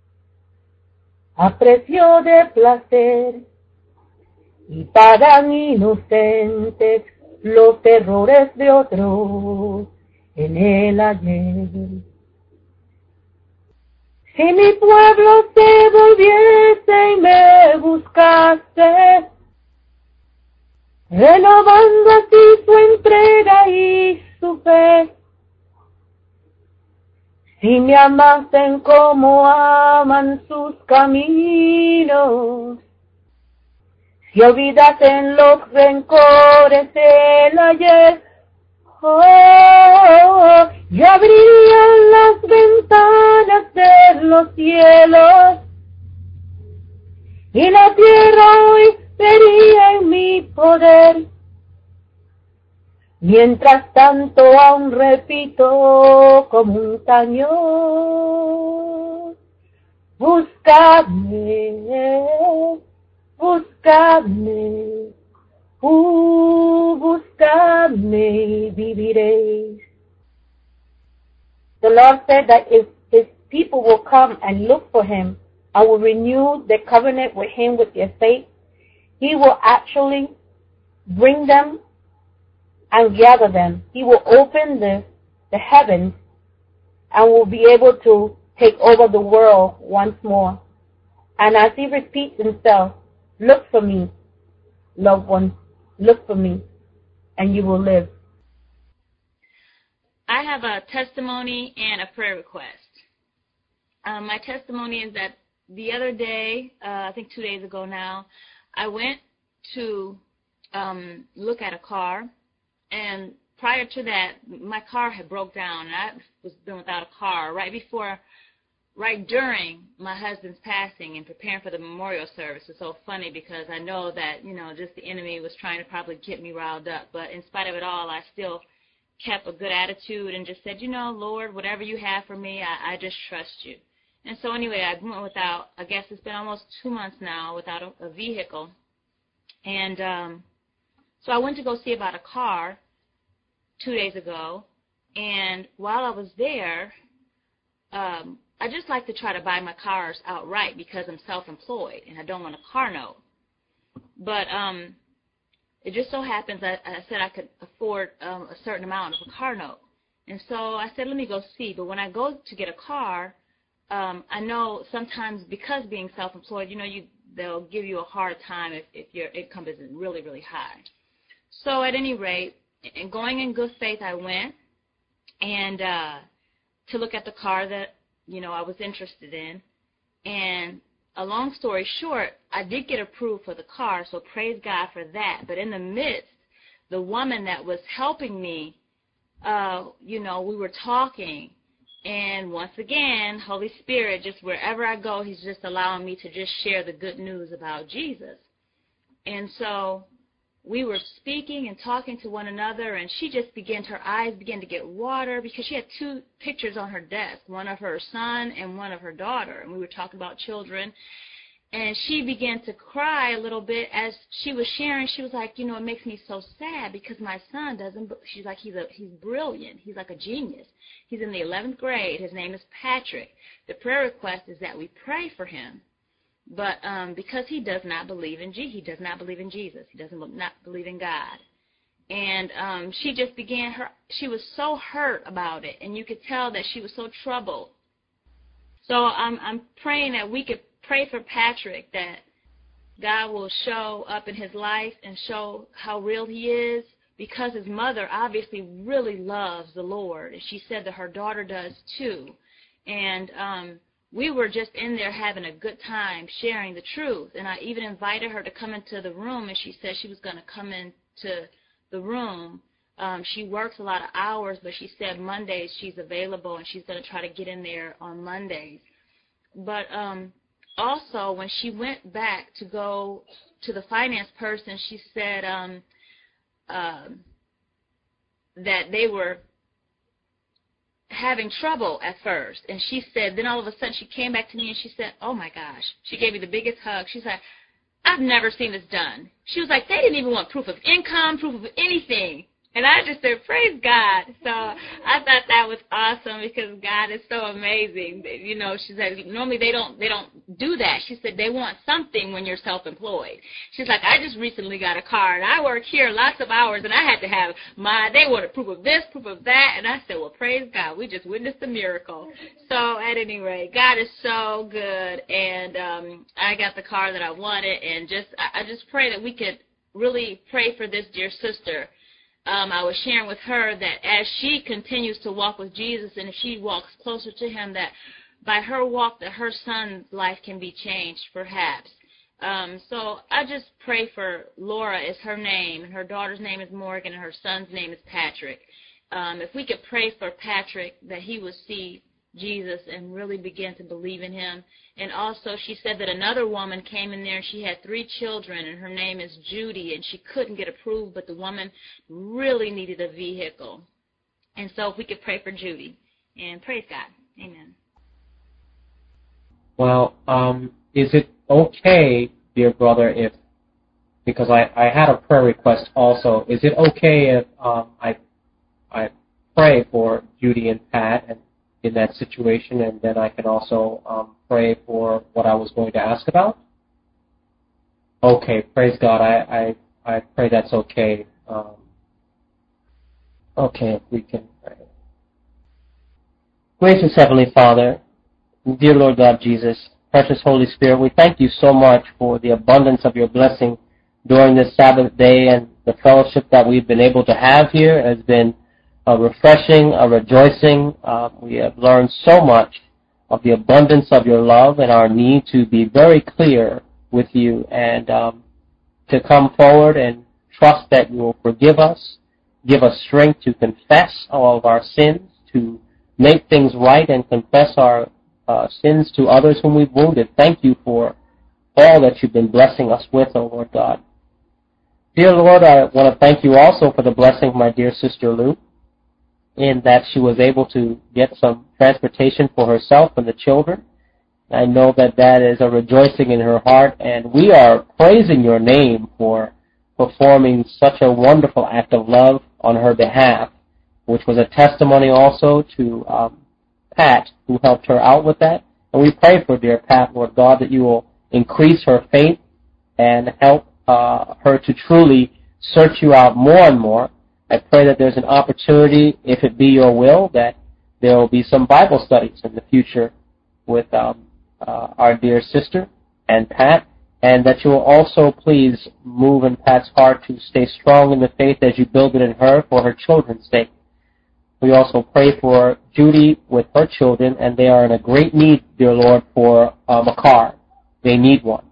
a precio de placer, y pagan inocentes los errores de otros en el ayer. Si mi pueblo se volviese y me buscase, renovando así su entrega y su fe, si me amasen como aman sus caminos, si olvidasen los rencores del ayer, y abrirían las ventanas de los cielos, y la tierra hoy vería en mi poder. Mientras tanto aún repito como un cañón, buscadme, buscadme, buscadme y viviréis. The Lord said that if His people will come and look for Him, I will renew the covenant with Him with their faith. He will actually bring them and gather them. He will open the heavens and will be able to take over the world once more. And as He repeats Himself, look for me, loved ones, look for me, and you will live. I have a testimony and a prayer request. My testimony is that the other day, I think 2 days ago now, I went to look at a car, and prior to that, my car had broke down, and I was been without a car right during my husband's passing and preparing for the memorial service. It's so funny because I know that, just the enemy was trying to probably get me riled up, but in spite of it all, I still kept a good attitude and just said, Lord, whatever you have for me, I just trust you. And so anyway, I went without, I guess it's been almost 2 months now without a vehicle. And so I went to go see about a car 2 days ago. And while I was there, I just like to try to buy my cars outright because I'm self-employed and I don't want a car note. But it just so happens that I said I could afford a certain amount of a car note. And so I said, let me go see. But when I go to get a car, I know sometimes because being self-employed, they'll give you a hard time if your income isn't really, really high. So at any rate, and going in good faith, I went and to look at the car that, I was interested in. And a long story short, I did get approved for the car, so praise God for that. But in the midst, the woman that was helping me, we were talking. And once again, Holy Spirit, just wherever I go, He's just allowing me to just share the good news about Jesus. And so we were speaking and talking to one another, and her eyes began to get water because she had 2 pictures on her desk, one of her son and one of her daughter. And we were talking about children. And she began to cry a little bit as she was sharing. She was like, it makes me so sad because my son doesn't, she's like, he's brilliant. He's like a genius. He's in the 11th grade. His name is Patrick. The prayer request is that we pray for him. But because he does not believe in Jesus. He does not believe in Jesus. He does not believe in God. And she just she was so hurt about it. And you could tell that she was so troubled. So I'm praying that we could pray for Patrick, that God will show up in his life and show how real he is, because his mother obviously really loves the Lord, and she said that her daughter does too. And we were just in there having a good time sharing the truth, and I even invited her to come into the room, and she said she was going to come into the room She works a lot of hours, but she said Mondays she's available, and she's going to try to get in there on Mondays. But also, when she went back to go to the finance person, she said that they were having trouble at first. And she said, then all of a sudden she came back to me and she said, oh, my gosh. She gave me the biggest hug. She's like, I've never seen this done. She was like, they didn't even want proof of income, proof of anything. And I just said, praise God. So I thought that was awesome because God is so amazing. You know, she said, normally they don't do that. She said, they want something when you're self-employed. She's like, I just recently got a car, and I work here lots of hours, and I had to have they wanted proof of this, proof of that. And I said, well, praise God. We just witnessed a miracle. So at any rate, God is so good. And I got the car that I wanted. And I just pray that we could really pray for this dear sister. I was sharing with her that as she continues to walk with Jesus and if she walks closer to him, that by her walk that her son's life can be changed, perhaps. So I just pray for Laura is her name, and her daughter's name is Morgan, and her son's name is Patrick. If we could pray for Patrick that he would see Jesus and really begin to believe in him. And also she said that another woman came in there and she had 3 children, and her name is Judy, and she couldn't get approved, but the woman really needed a vehicle. And so if we could pray for Judy. And praise God. Amen. Well, is it okay, dear brother, because I had a prayer request also, is it okay if I pray for Judy and Pat and in that situation, and then I can also pray for what I was going to ask about? Okay, praise God. I pray that's okay. Okay, if we can pray. Gracious Heavenly Father, dear Lord God Jesus, precious Holy Spirit, we thank you so much for the abundance of your blessing during this Sabbath day, and the fellowship that we've been able to have here has been a refreshing, a rejoicing. We have learned so much of the abundance of your love and our need to be very clear with you and to come forward and trust that you will forgive us, give us strength to confess all of our sins, to make things right and confess our sins to others whom we've wounded. Thank you for all that you've been blessing us with, O Lord God. Dear Lord, I want to thank you also for the blessing of my dear sister Lou, in that she was able to get some transportation for herself and the children. I know that that is a rejoicing in her heart, and we are praising your name for performing such a wonderful act of love on her behalf, which was a testimony also to Pat, who helped her out with that. And we pray for dear Pat, Lord God, that you will increase her faith and help her to truly search you out more and more. I pray that there's an opportunity, if it be your will, that there will be some Bible studies in the future with our dear sister and Pat, and that you will also please move in Pat's heart to stay strong in the faith as you build it in her for her children's sake. We also pray for Judy with her children, and they are in a great need, dear Lord, for a car. They need one.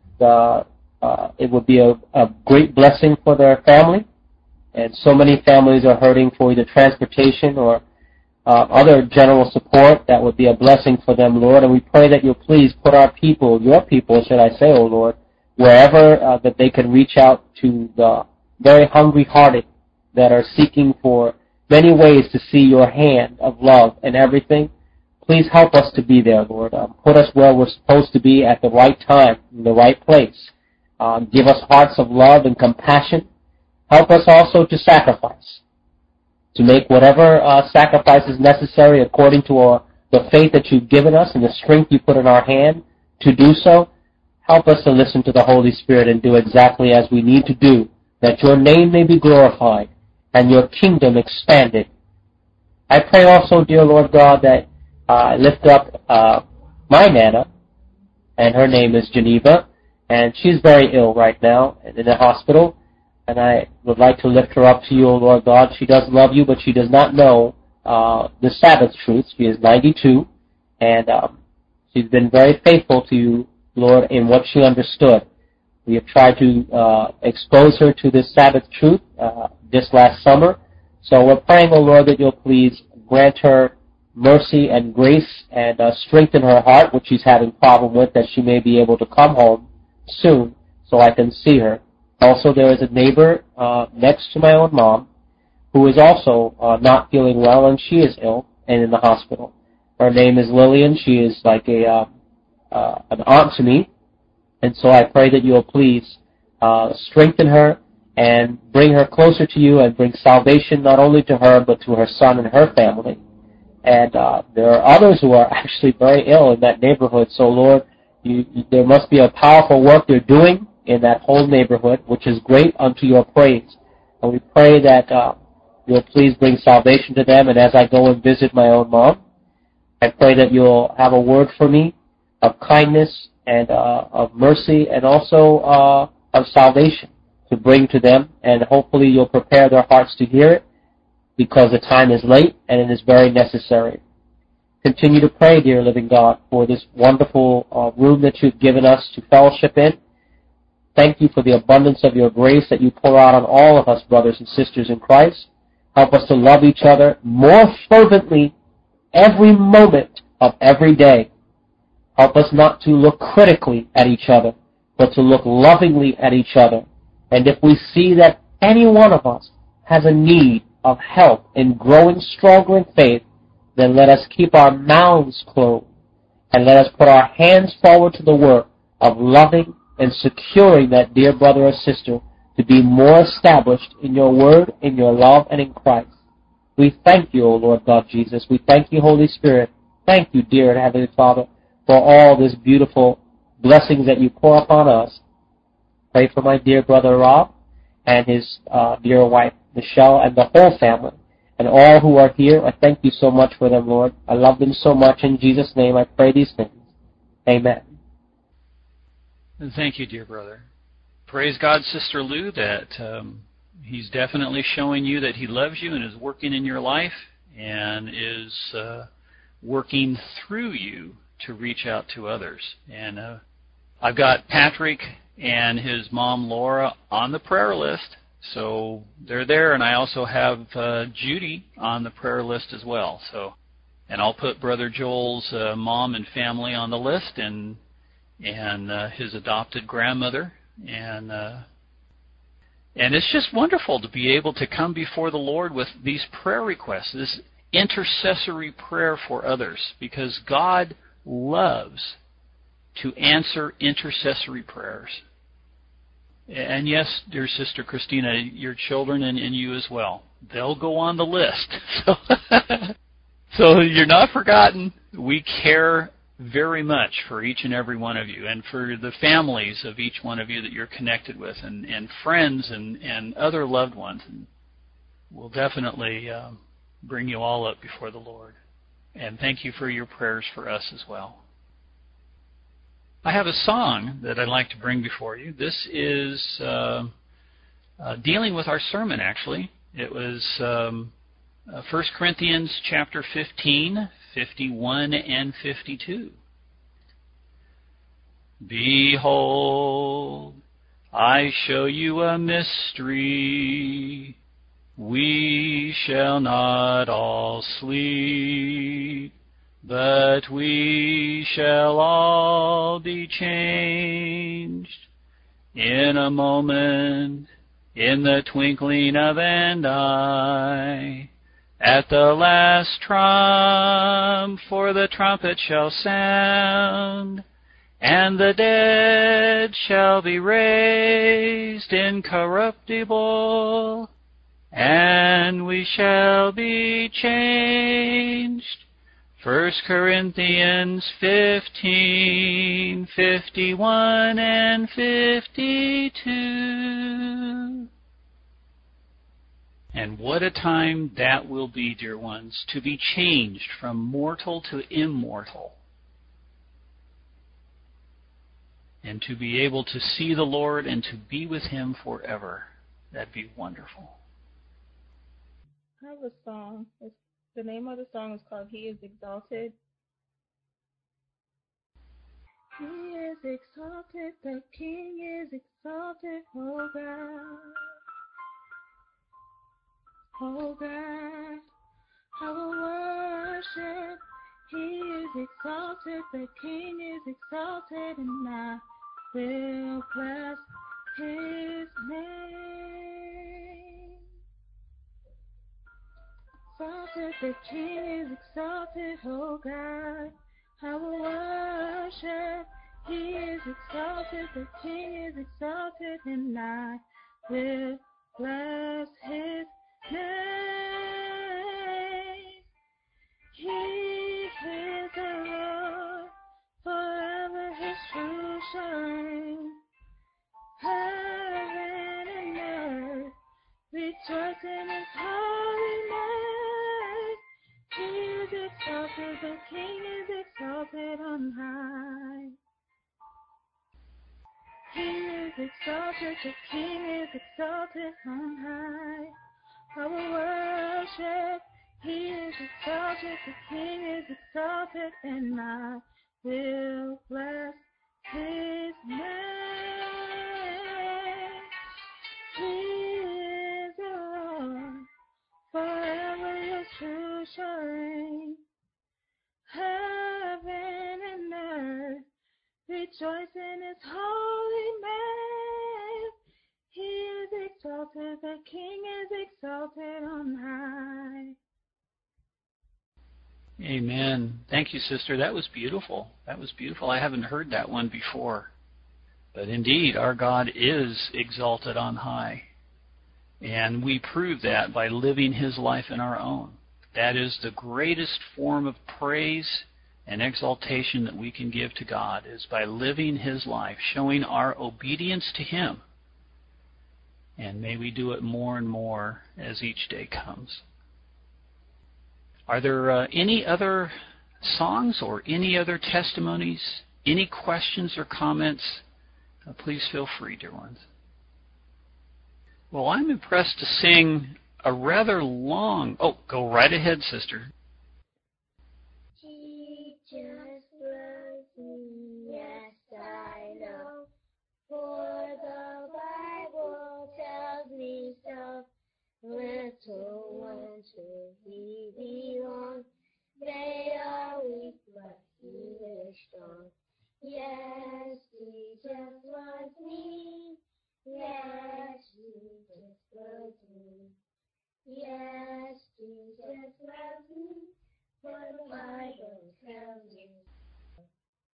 It would be a great blessing for their family. And so many families are hurting for either transportation or other general support. That would be a blessing for them, Lord. And we pray that you'll please put our people, your people, should I say, O Lord, wherever that they can reach out to the very hungry-hearted that are seeking for many ways to see your hand of love and everything. Please help us to be there, Lord. Put us where we're supposed to be at the right time, in the right place. Give us hearts of love and compassion. Help us also to sacrifice, to make whatever sacrifice is necessary according to the faith that you've given us and the strength you put in our hand to do so. Help us to listen to the Holy Spirit and do exactly as we need to do, that your name may be glorified and your kingdom expanded. I pray also, dear Lord God, that I lift up my Nana, and her name is Geneva, and she's very ill right now and in the hospital. And I would like to lift her up to you, O Lord God. She does love you, but she does not know the Sabbath truth. She is 92, and she's been very faithful to you, Lord, in what she understood. We have tried to expose her to this Sabbath truth this last summer, So we're praying, O Lord, that you'll please grant her mercy and grace and strengthen her heart, which she's having problem with, that she may be able to come home soon so I can see her. Also, there is a neighbor next to my own mom who is also not feeling well, and she is ill and in the hospital. Her name is Lillian. She is like an aunt to me, and so I pray that you'll please strengthen her and bring her closer to you and bring salvation not only to her but to her son and her family. And there are others who are actually very ill in that neighborhood. So, Lord, there must be a powerful work you're doing in that whole neighborhood, which is great unto your praise. And we pray that you'll please bring salvation to them. And as I go and visit my own mom, I pray that you'll have a word for me of kindness and of mercy and also of salvation to bring to them. And hopefully you'll prepare their hearts to hear it, because the time is late and it is very necessary. Continue to pray, dear living God, for this wonderful room that you've given us to fellowship in. Thank you for the abundance of your grace that you pour out on all of us, brothers and sisters in Christ. Help us to love each other more fervently every moment of every day. Help us not to look critically at each other, but to look lovingly at each other. And if we see that any one of us has a need of help in growing stronger in faith, then let us keep our mouths closed and let us put our hands forward to the work of loving and securing that dear brother or sister to be more established in your word, in your love, and in Christ. We thank you, O Lord God Jesus. We thank you, Holy Spirit. Thank you, dear and Heavenly Father, for all this beautiful blessings that you pour upon us. Pray for my dear brother Rob and his dear wife Michelle and the whole family and all who are here. I thank you so much for them, Lord. I love them so much. In Jesus' name I pray these things. Amen. And thank you, dear brother. Praise God, Sister Lou, that He's definitely showing you that He loves you and is working in your life and is working through you to reach out to others. And I've got Patrick and his mom Laura on the prayer list, so they're there, and I also have Judy on the prayer list as well. So, and I'll put Brother Joel's mom and family on the list, and his adopted grandmother, and it's just wonderful to be able to come before the Lord with these prayer requests, this intercessory prayer for others, because God loves to answer intercessory prayers. And yes, dear Sister Christina, your children and you as well, they'll go on the list. So you're not forgotten. We care very much for each and every one of you, and for the families of each one of you that you're connected with, and friends and other loved ones. And we'll definitely bring you all up before the Lord. And thank you for your prayers for us as well. I have a song that I'd like to bring before you. This is dealing with our sermon, actually. It was 1 Corinthians chapter 15, 51 and 52. Behold, I show you a mystery. We shall not all sleep, but we shall all be changed in a moment, in the twinkling of an eye. At the last trump, for the trumpet shall sound, and the dead shall be raised incorruptible, and we shall be changed. 1 Corinthians 15, 51 and 52. And what a time that will be, dear ones, to be changed from mortal to immortal, and to be able to see the Lord and to be with Him forever. That'd be wonderful. I have a song. The name of the song is called He is Exalted. He is exalted, the King is exalted, oh God. oh God. I will worship. He is exalted, the King is exalted, and I will bless His name. Exalted, the King is exalted, oh God. I will worship. He is exalted, the King is exalted, and I will bless His name. He is the Lord, forever His true shall reign. Heaven and earth rejoice in His holy name. He is exalted, the King is exalted on high. He is exalted, the King is exalted on high. I will worship. He is exalted, the King is exalted, and I will bless His name. He is the Lord, forever His true shall reign. Heaven and earth rejoice in His holy name. He is exalted, the King is exalted on high. Amen. Thank you, sister. That was beautiful. That was beautiful. I haven't heard that one before. But indeed, our God is exalted on high. And we prove that by living His life in our own. That is the greatest form of praise and exaltation that we can give to God, is by living His life, showing our obedience to Him. And may we do it more and more as each day comes. Are there any other songs or any other testimonies, any questions or comments? Please feel free, dear ones. Well, I'm impressed to sing a rather long... Oh, go right ahead, sister. He just loves me, yes, I know, for the Bible tells me so. Little ones to He belong. They are weak, but He is strong. Yes, He just loves me. Yes, Jesus loves me. Yes, Jesus loves me. For the Bible tells me so.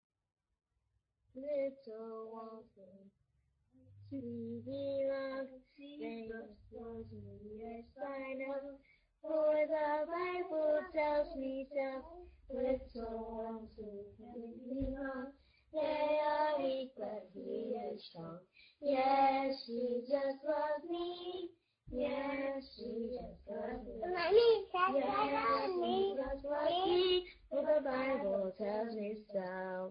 Little ones to He belong. They just love me, yes, I know. For the Bible tells me so. Little ones who can be wrong. They are weak, but He is strong. Yes, He just loves me. Yes, He just loves me. Yes, He just loves me. For the Bible tells me so.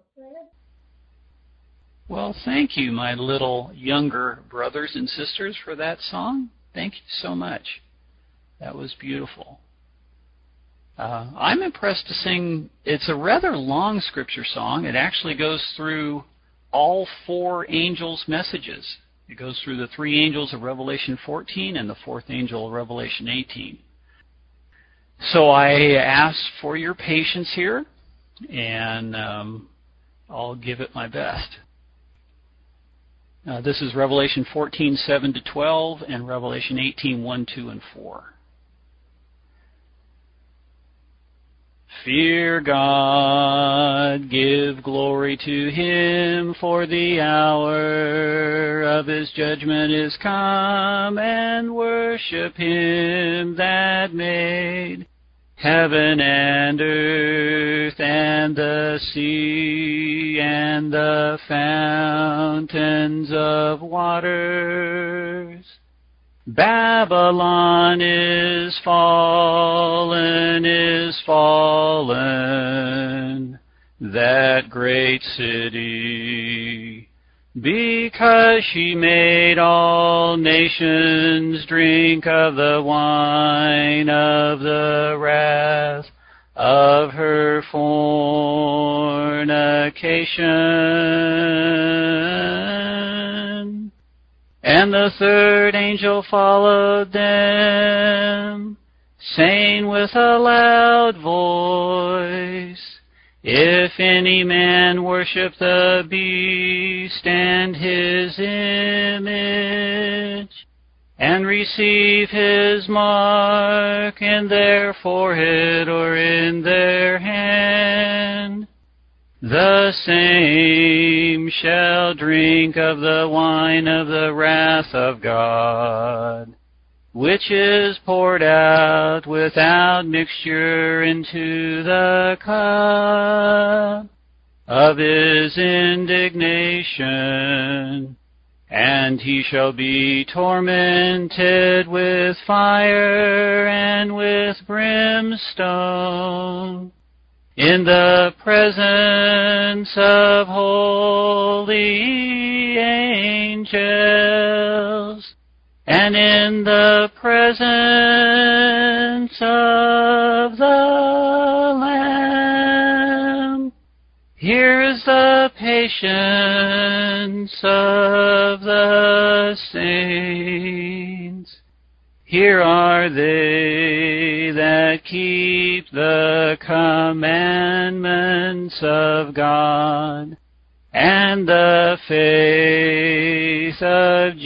Well, thank you, my little younger brothers and sisters, for that song. Thank you so much. That was beautiful. I'm impressed to sing. It's a rather long scripture song. It actually goes through all four angels' messages. It goes through the three angels of Revelation 14 and the fourth angel of Revelation 18. So I ask for your patience here, and I'll give it my best. This is Revelation 14, 7-12, and Revelation 18, 1, 2, and 4. Fear God, give glory to Him, for the hour of His judgment is come, and worship Him that made heaven and earth and the sea and the fountains of waters. Babylon is fallen, that great city, because she made all nations drink of the wine of the wrath of her fornication. And the third angel followed them, saying with a loud voice, If any man worship the beast and his image, and receive his mark in their forehead or in their hand, the same shall drink of the wine of the wrath of God, which is poured out without mixture into the cup of his indignation. And he shall be tormented with fire and with brimstone in the presence of holy angels and in the presence of the Lamb. Here is the patience of the saints. Here are they that keep the commandments of God and the faith of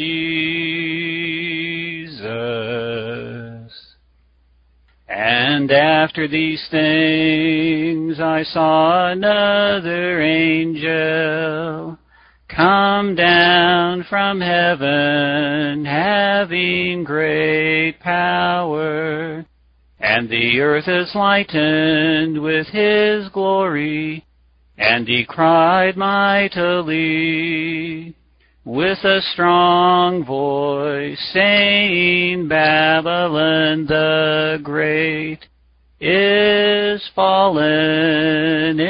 Jesus. And after these things I saw another angel come down from heaven, having great power, and the earth is lightened with his glory. And he cried mightily with a strong voice, saying, Babylon the great is fallen,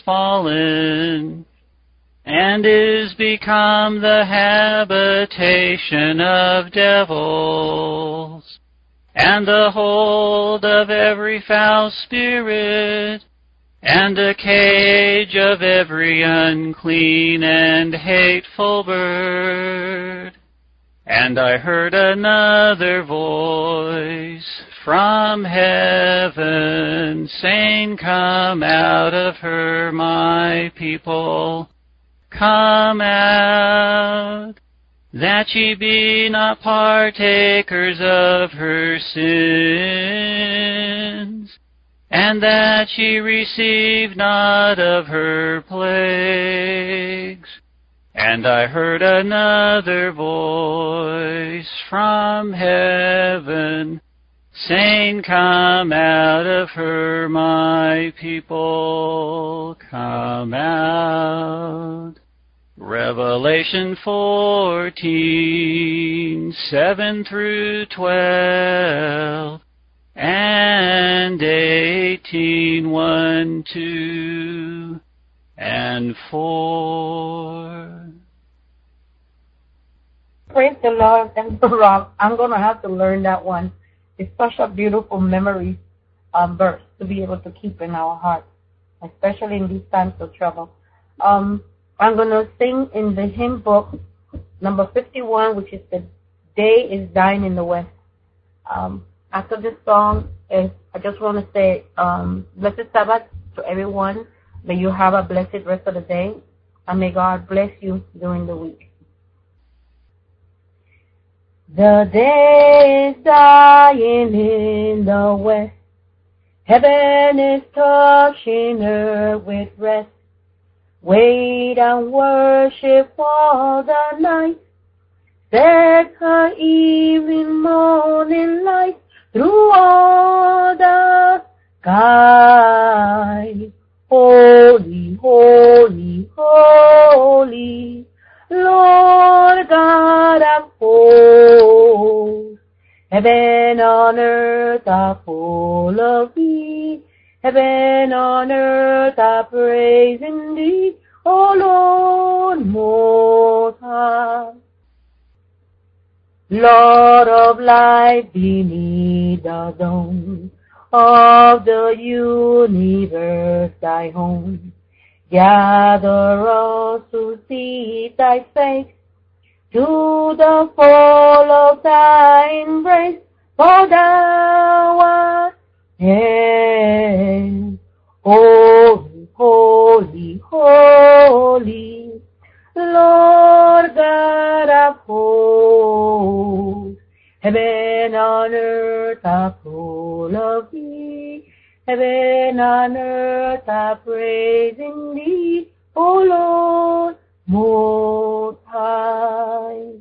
and is become the habitation of devils, and the hold of every foul spirit, and a cage of every unclean and hateful bird. And I heard another voice from heaven, saying, Come out of her, my people, come out, that ye be not partakers of her sins, and that ye receive not of her plagues. And I heard another voice from heaven, saying, Come out of her, my people, come out. Revelation 14, 7 through 12, and 18, 1, 2, and 4. Praise the Lord. And Rob, I'm going to have to learn that one. It's such a beautiful memory verse to be able to keep in our hearts, especially in these times of trouble. I'm going to sing in the hymn book, number 51, which is The Day is Dying in the West. After this song, I just want to say, blessed Sabbath to everyone. May you have a blessed rest of the day, and may God bless you during the week. The day is dying in the west. Heaven is touching earth with rest. Wait and worship all the night. Set her evening morning light through all the sky. Holy, holy, holy, Lord God of hosts. Heaven on earth are full of thee. Heaven on earth are praising thee, O Lord Most High. Lord of light beneath the dome of the universe thy home. Gather us to see thy face, to the fall of thy embrace, for thou art and holy, holy, holy, Lord God of hosts. Heaven and earth are full of thee. Heaven and earth are praising thee, O Lord Most High.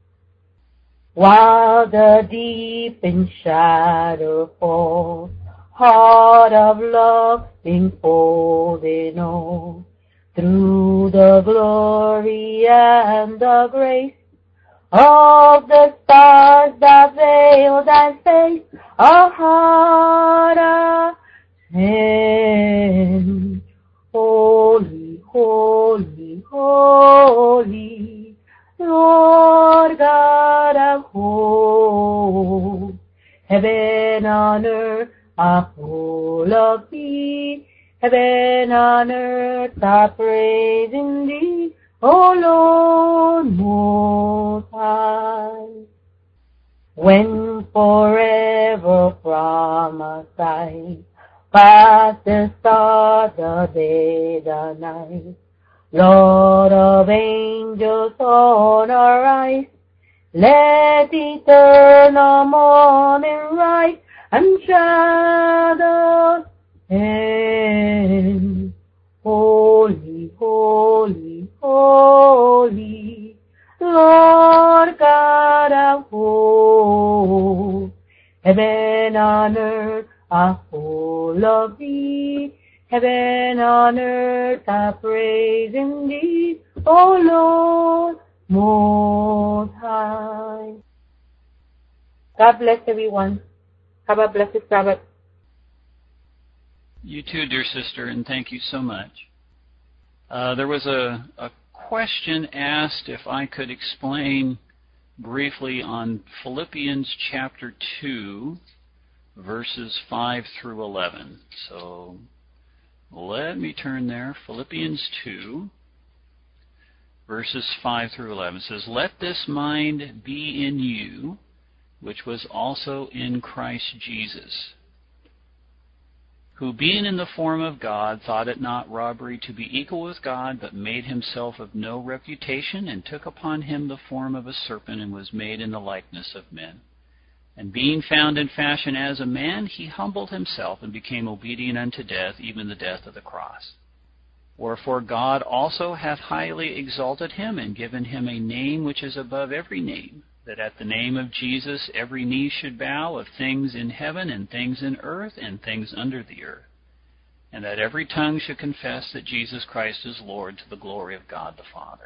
While the deep in shadow falls, heart of love enfolding all, through the glory and the grace of the stars that veil thy face, our heart ascends. Holy, holy, holy, Lord God of hosts. Heaven and earth are full of thee. Heaven and earth are praising thee, O Lord Most High. When forever from our sight pass the stars, the day, the night, Lord of angels on our eyes, let eternal morning rise and shadows end. Holy, holy, holy, Lord God of hosts. Heaven and earth are full of thee. Heaven and earth are praising thee, O Lord Most High. God bless everyone. Have a blessed Sabbath. You too, dear sister, and thank you so much. There was a question asked if I could explain briefly on Philippians chapter 2, verses 5 through 11. So let me turn there. Philippians 2, verses 5 through 11. It says, "Let this mind be in you, which was also in Christ Jesus, who being in the form of God thought it not robbery to be equal with God, but made himself of no reputation, and took upon him the form of a serpent, and was made in the likeness of men. And being found in fashion as a man, he humbled himself, and became obedient unto death, even the death of the cross. Wherefore God also hath highly exalted him, and given him a name which is above every name, that at the name of Jesus every knee should bow, of things in heaven, and things in earth, and things under the earth, and that every tongue should confess that Jesus Christ is Lord, to the glory of God the Father."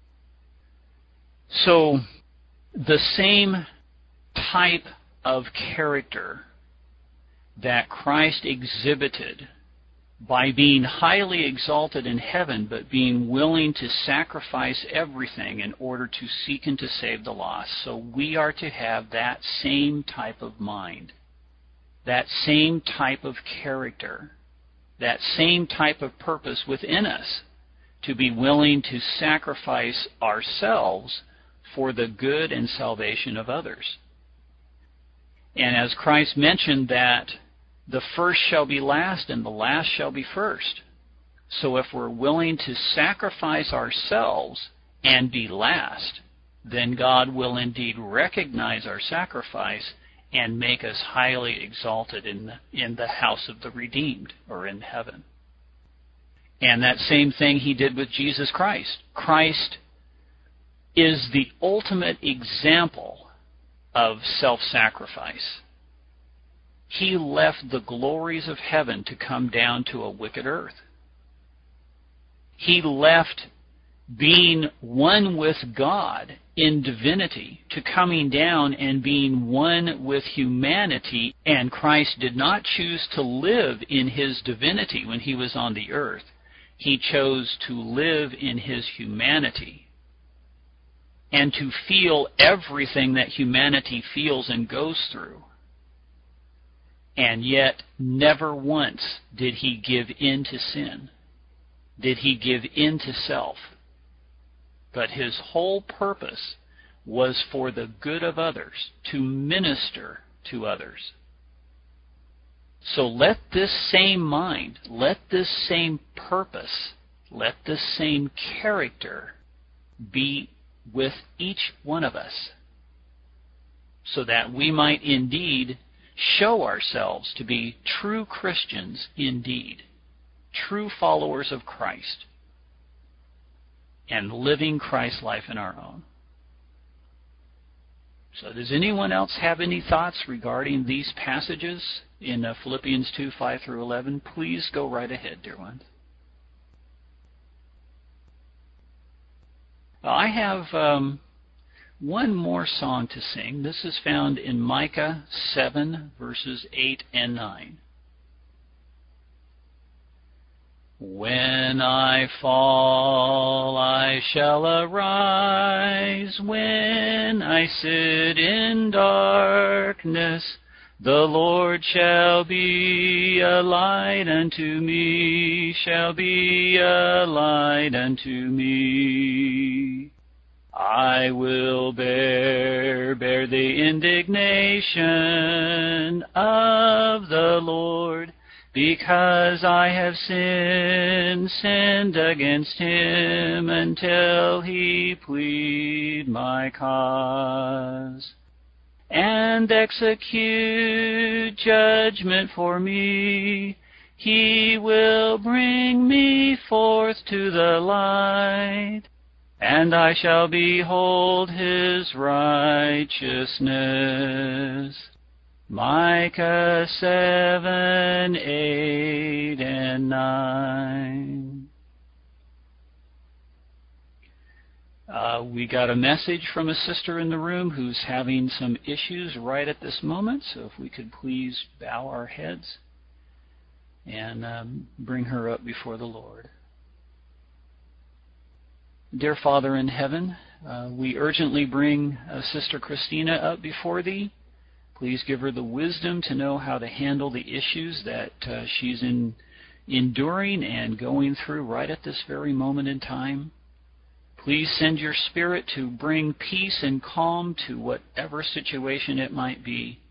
So the same type of character that Christ exhibited by being highly exalted in heaven, but being willing to sacrifice everything in order to seek and to save the lost. So we are to have that same type of mind, that same type of character, that same type of purpose within us, to be willing to sacrifice ourselves for the good and salvation of others. And as Christ mentioned that the first shall be last and the last shall be first. So if we're willing to sacrifice ourselves and be last, then God will indeed recognize our sacrifice and make us highly exalted in the house of the redeemed, or in heaven. And that same thing he did with Jesus Christ. Christ is the ultimate example of self-sacrifice. He left the glories of heaven to come down to a wicked earth. He left being one with God in divinity to coming down and being one with humanity. And Christ did not choose to live in his divinity when he was on the earth. He chose to live in his humanity and to feel everything that humanity feels and goes through. And yet, never once did he give in to sin, did he give in to self. But his whole purpose was for the good of others, to minister to others. So let this same mind, let this same purpose, let this same character be with each one of us, so that we might indeed show ourselves to be true Christians indeed, true followers of Christ, and living Christ's life in our own. So does anyone else have any thoughts regarding these passages in Philippians 2, 5 through 11? Please go right ahead, dear ones. I have one more song to sing. This is found in Micah 7, verses 8 and 9. When I fall, I shall arise. When I sit in darkness, the Lord shall be a light unto me, shall be a light unto me. I will bear the indignation of the Lord, because I have sinned against him, until he plead my cause, and execute judgment for me. He will bring me forth to the light, and I shall behold his righteousness. Micah 7, 8, and 9. We got a message from a sister in the room who's having some issues right at this moment, so if we could please bow our heads and bring her up before the Lord. Dear Father in heaven, we urgently bring Sister Christina up before Thee. Please give her the wisdom to know how to handle the issues that she's enduring and going through right at this very moment in time. Please send your Spirit to bring peace and calm to whatever situation it might be.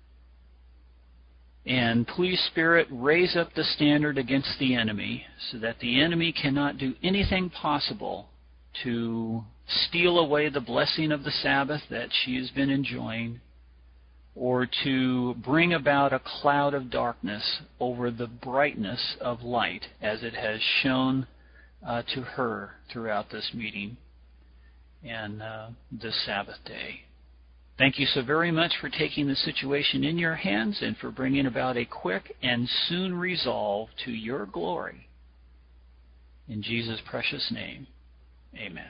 And please, Spirit, raise up the standard against the enemy so that the enemy cannot do anything possible to steal away the blessing of the Sabbath that she has been enjoying, or to bring about a cloud of darkness over the brightness of light as it has shone to her throughout this meeting and this Sabbath day. Thank you so very much for taking the situation in your hands and for bringing about a quick and soon resolve to your glory. In Jesus' precious name, amen.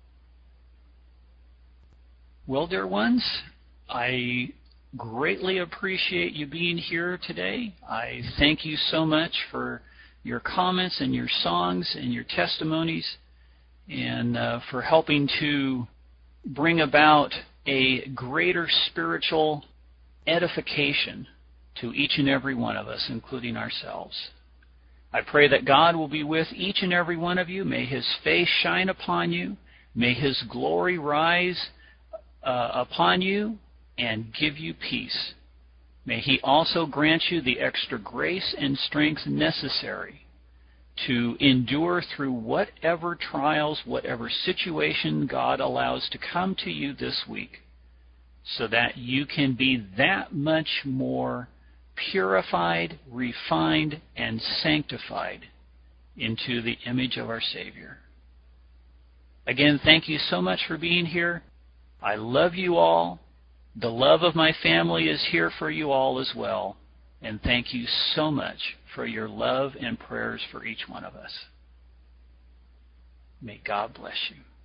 Well, dear ones, I greatly appreciate you being here today. I thank you so much for your comments and your songs and your testimonies, and for helping to bring about a greater spiritual edification to each and every one of us, including ourselves. I pray that God will be with each and every one of you. May His face shine upon you. May His glory rise upon you and give you peace. May He also grant you the extra grace and strength necessary to endure through whatever trials, whatever situation God allows to come to you this week, so that you can be that much more purified, refined, and sanctified into the image of our Savior. Again, thank you so much for being here. I love you all. The love of my family is here for you all as well. And thank you so much for your love and prayers for each one of us. May God bless you.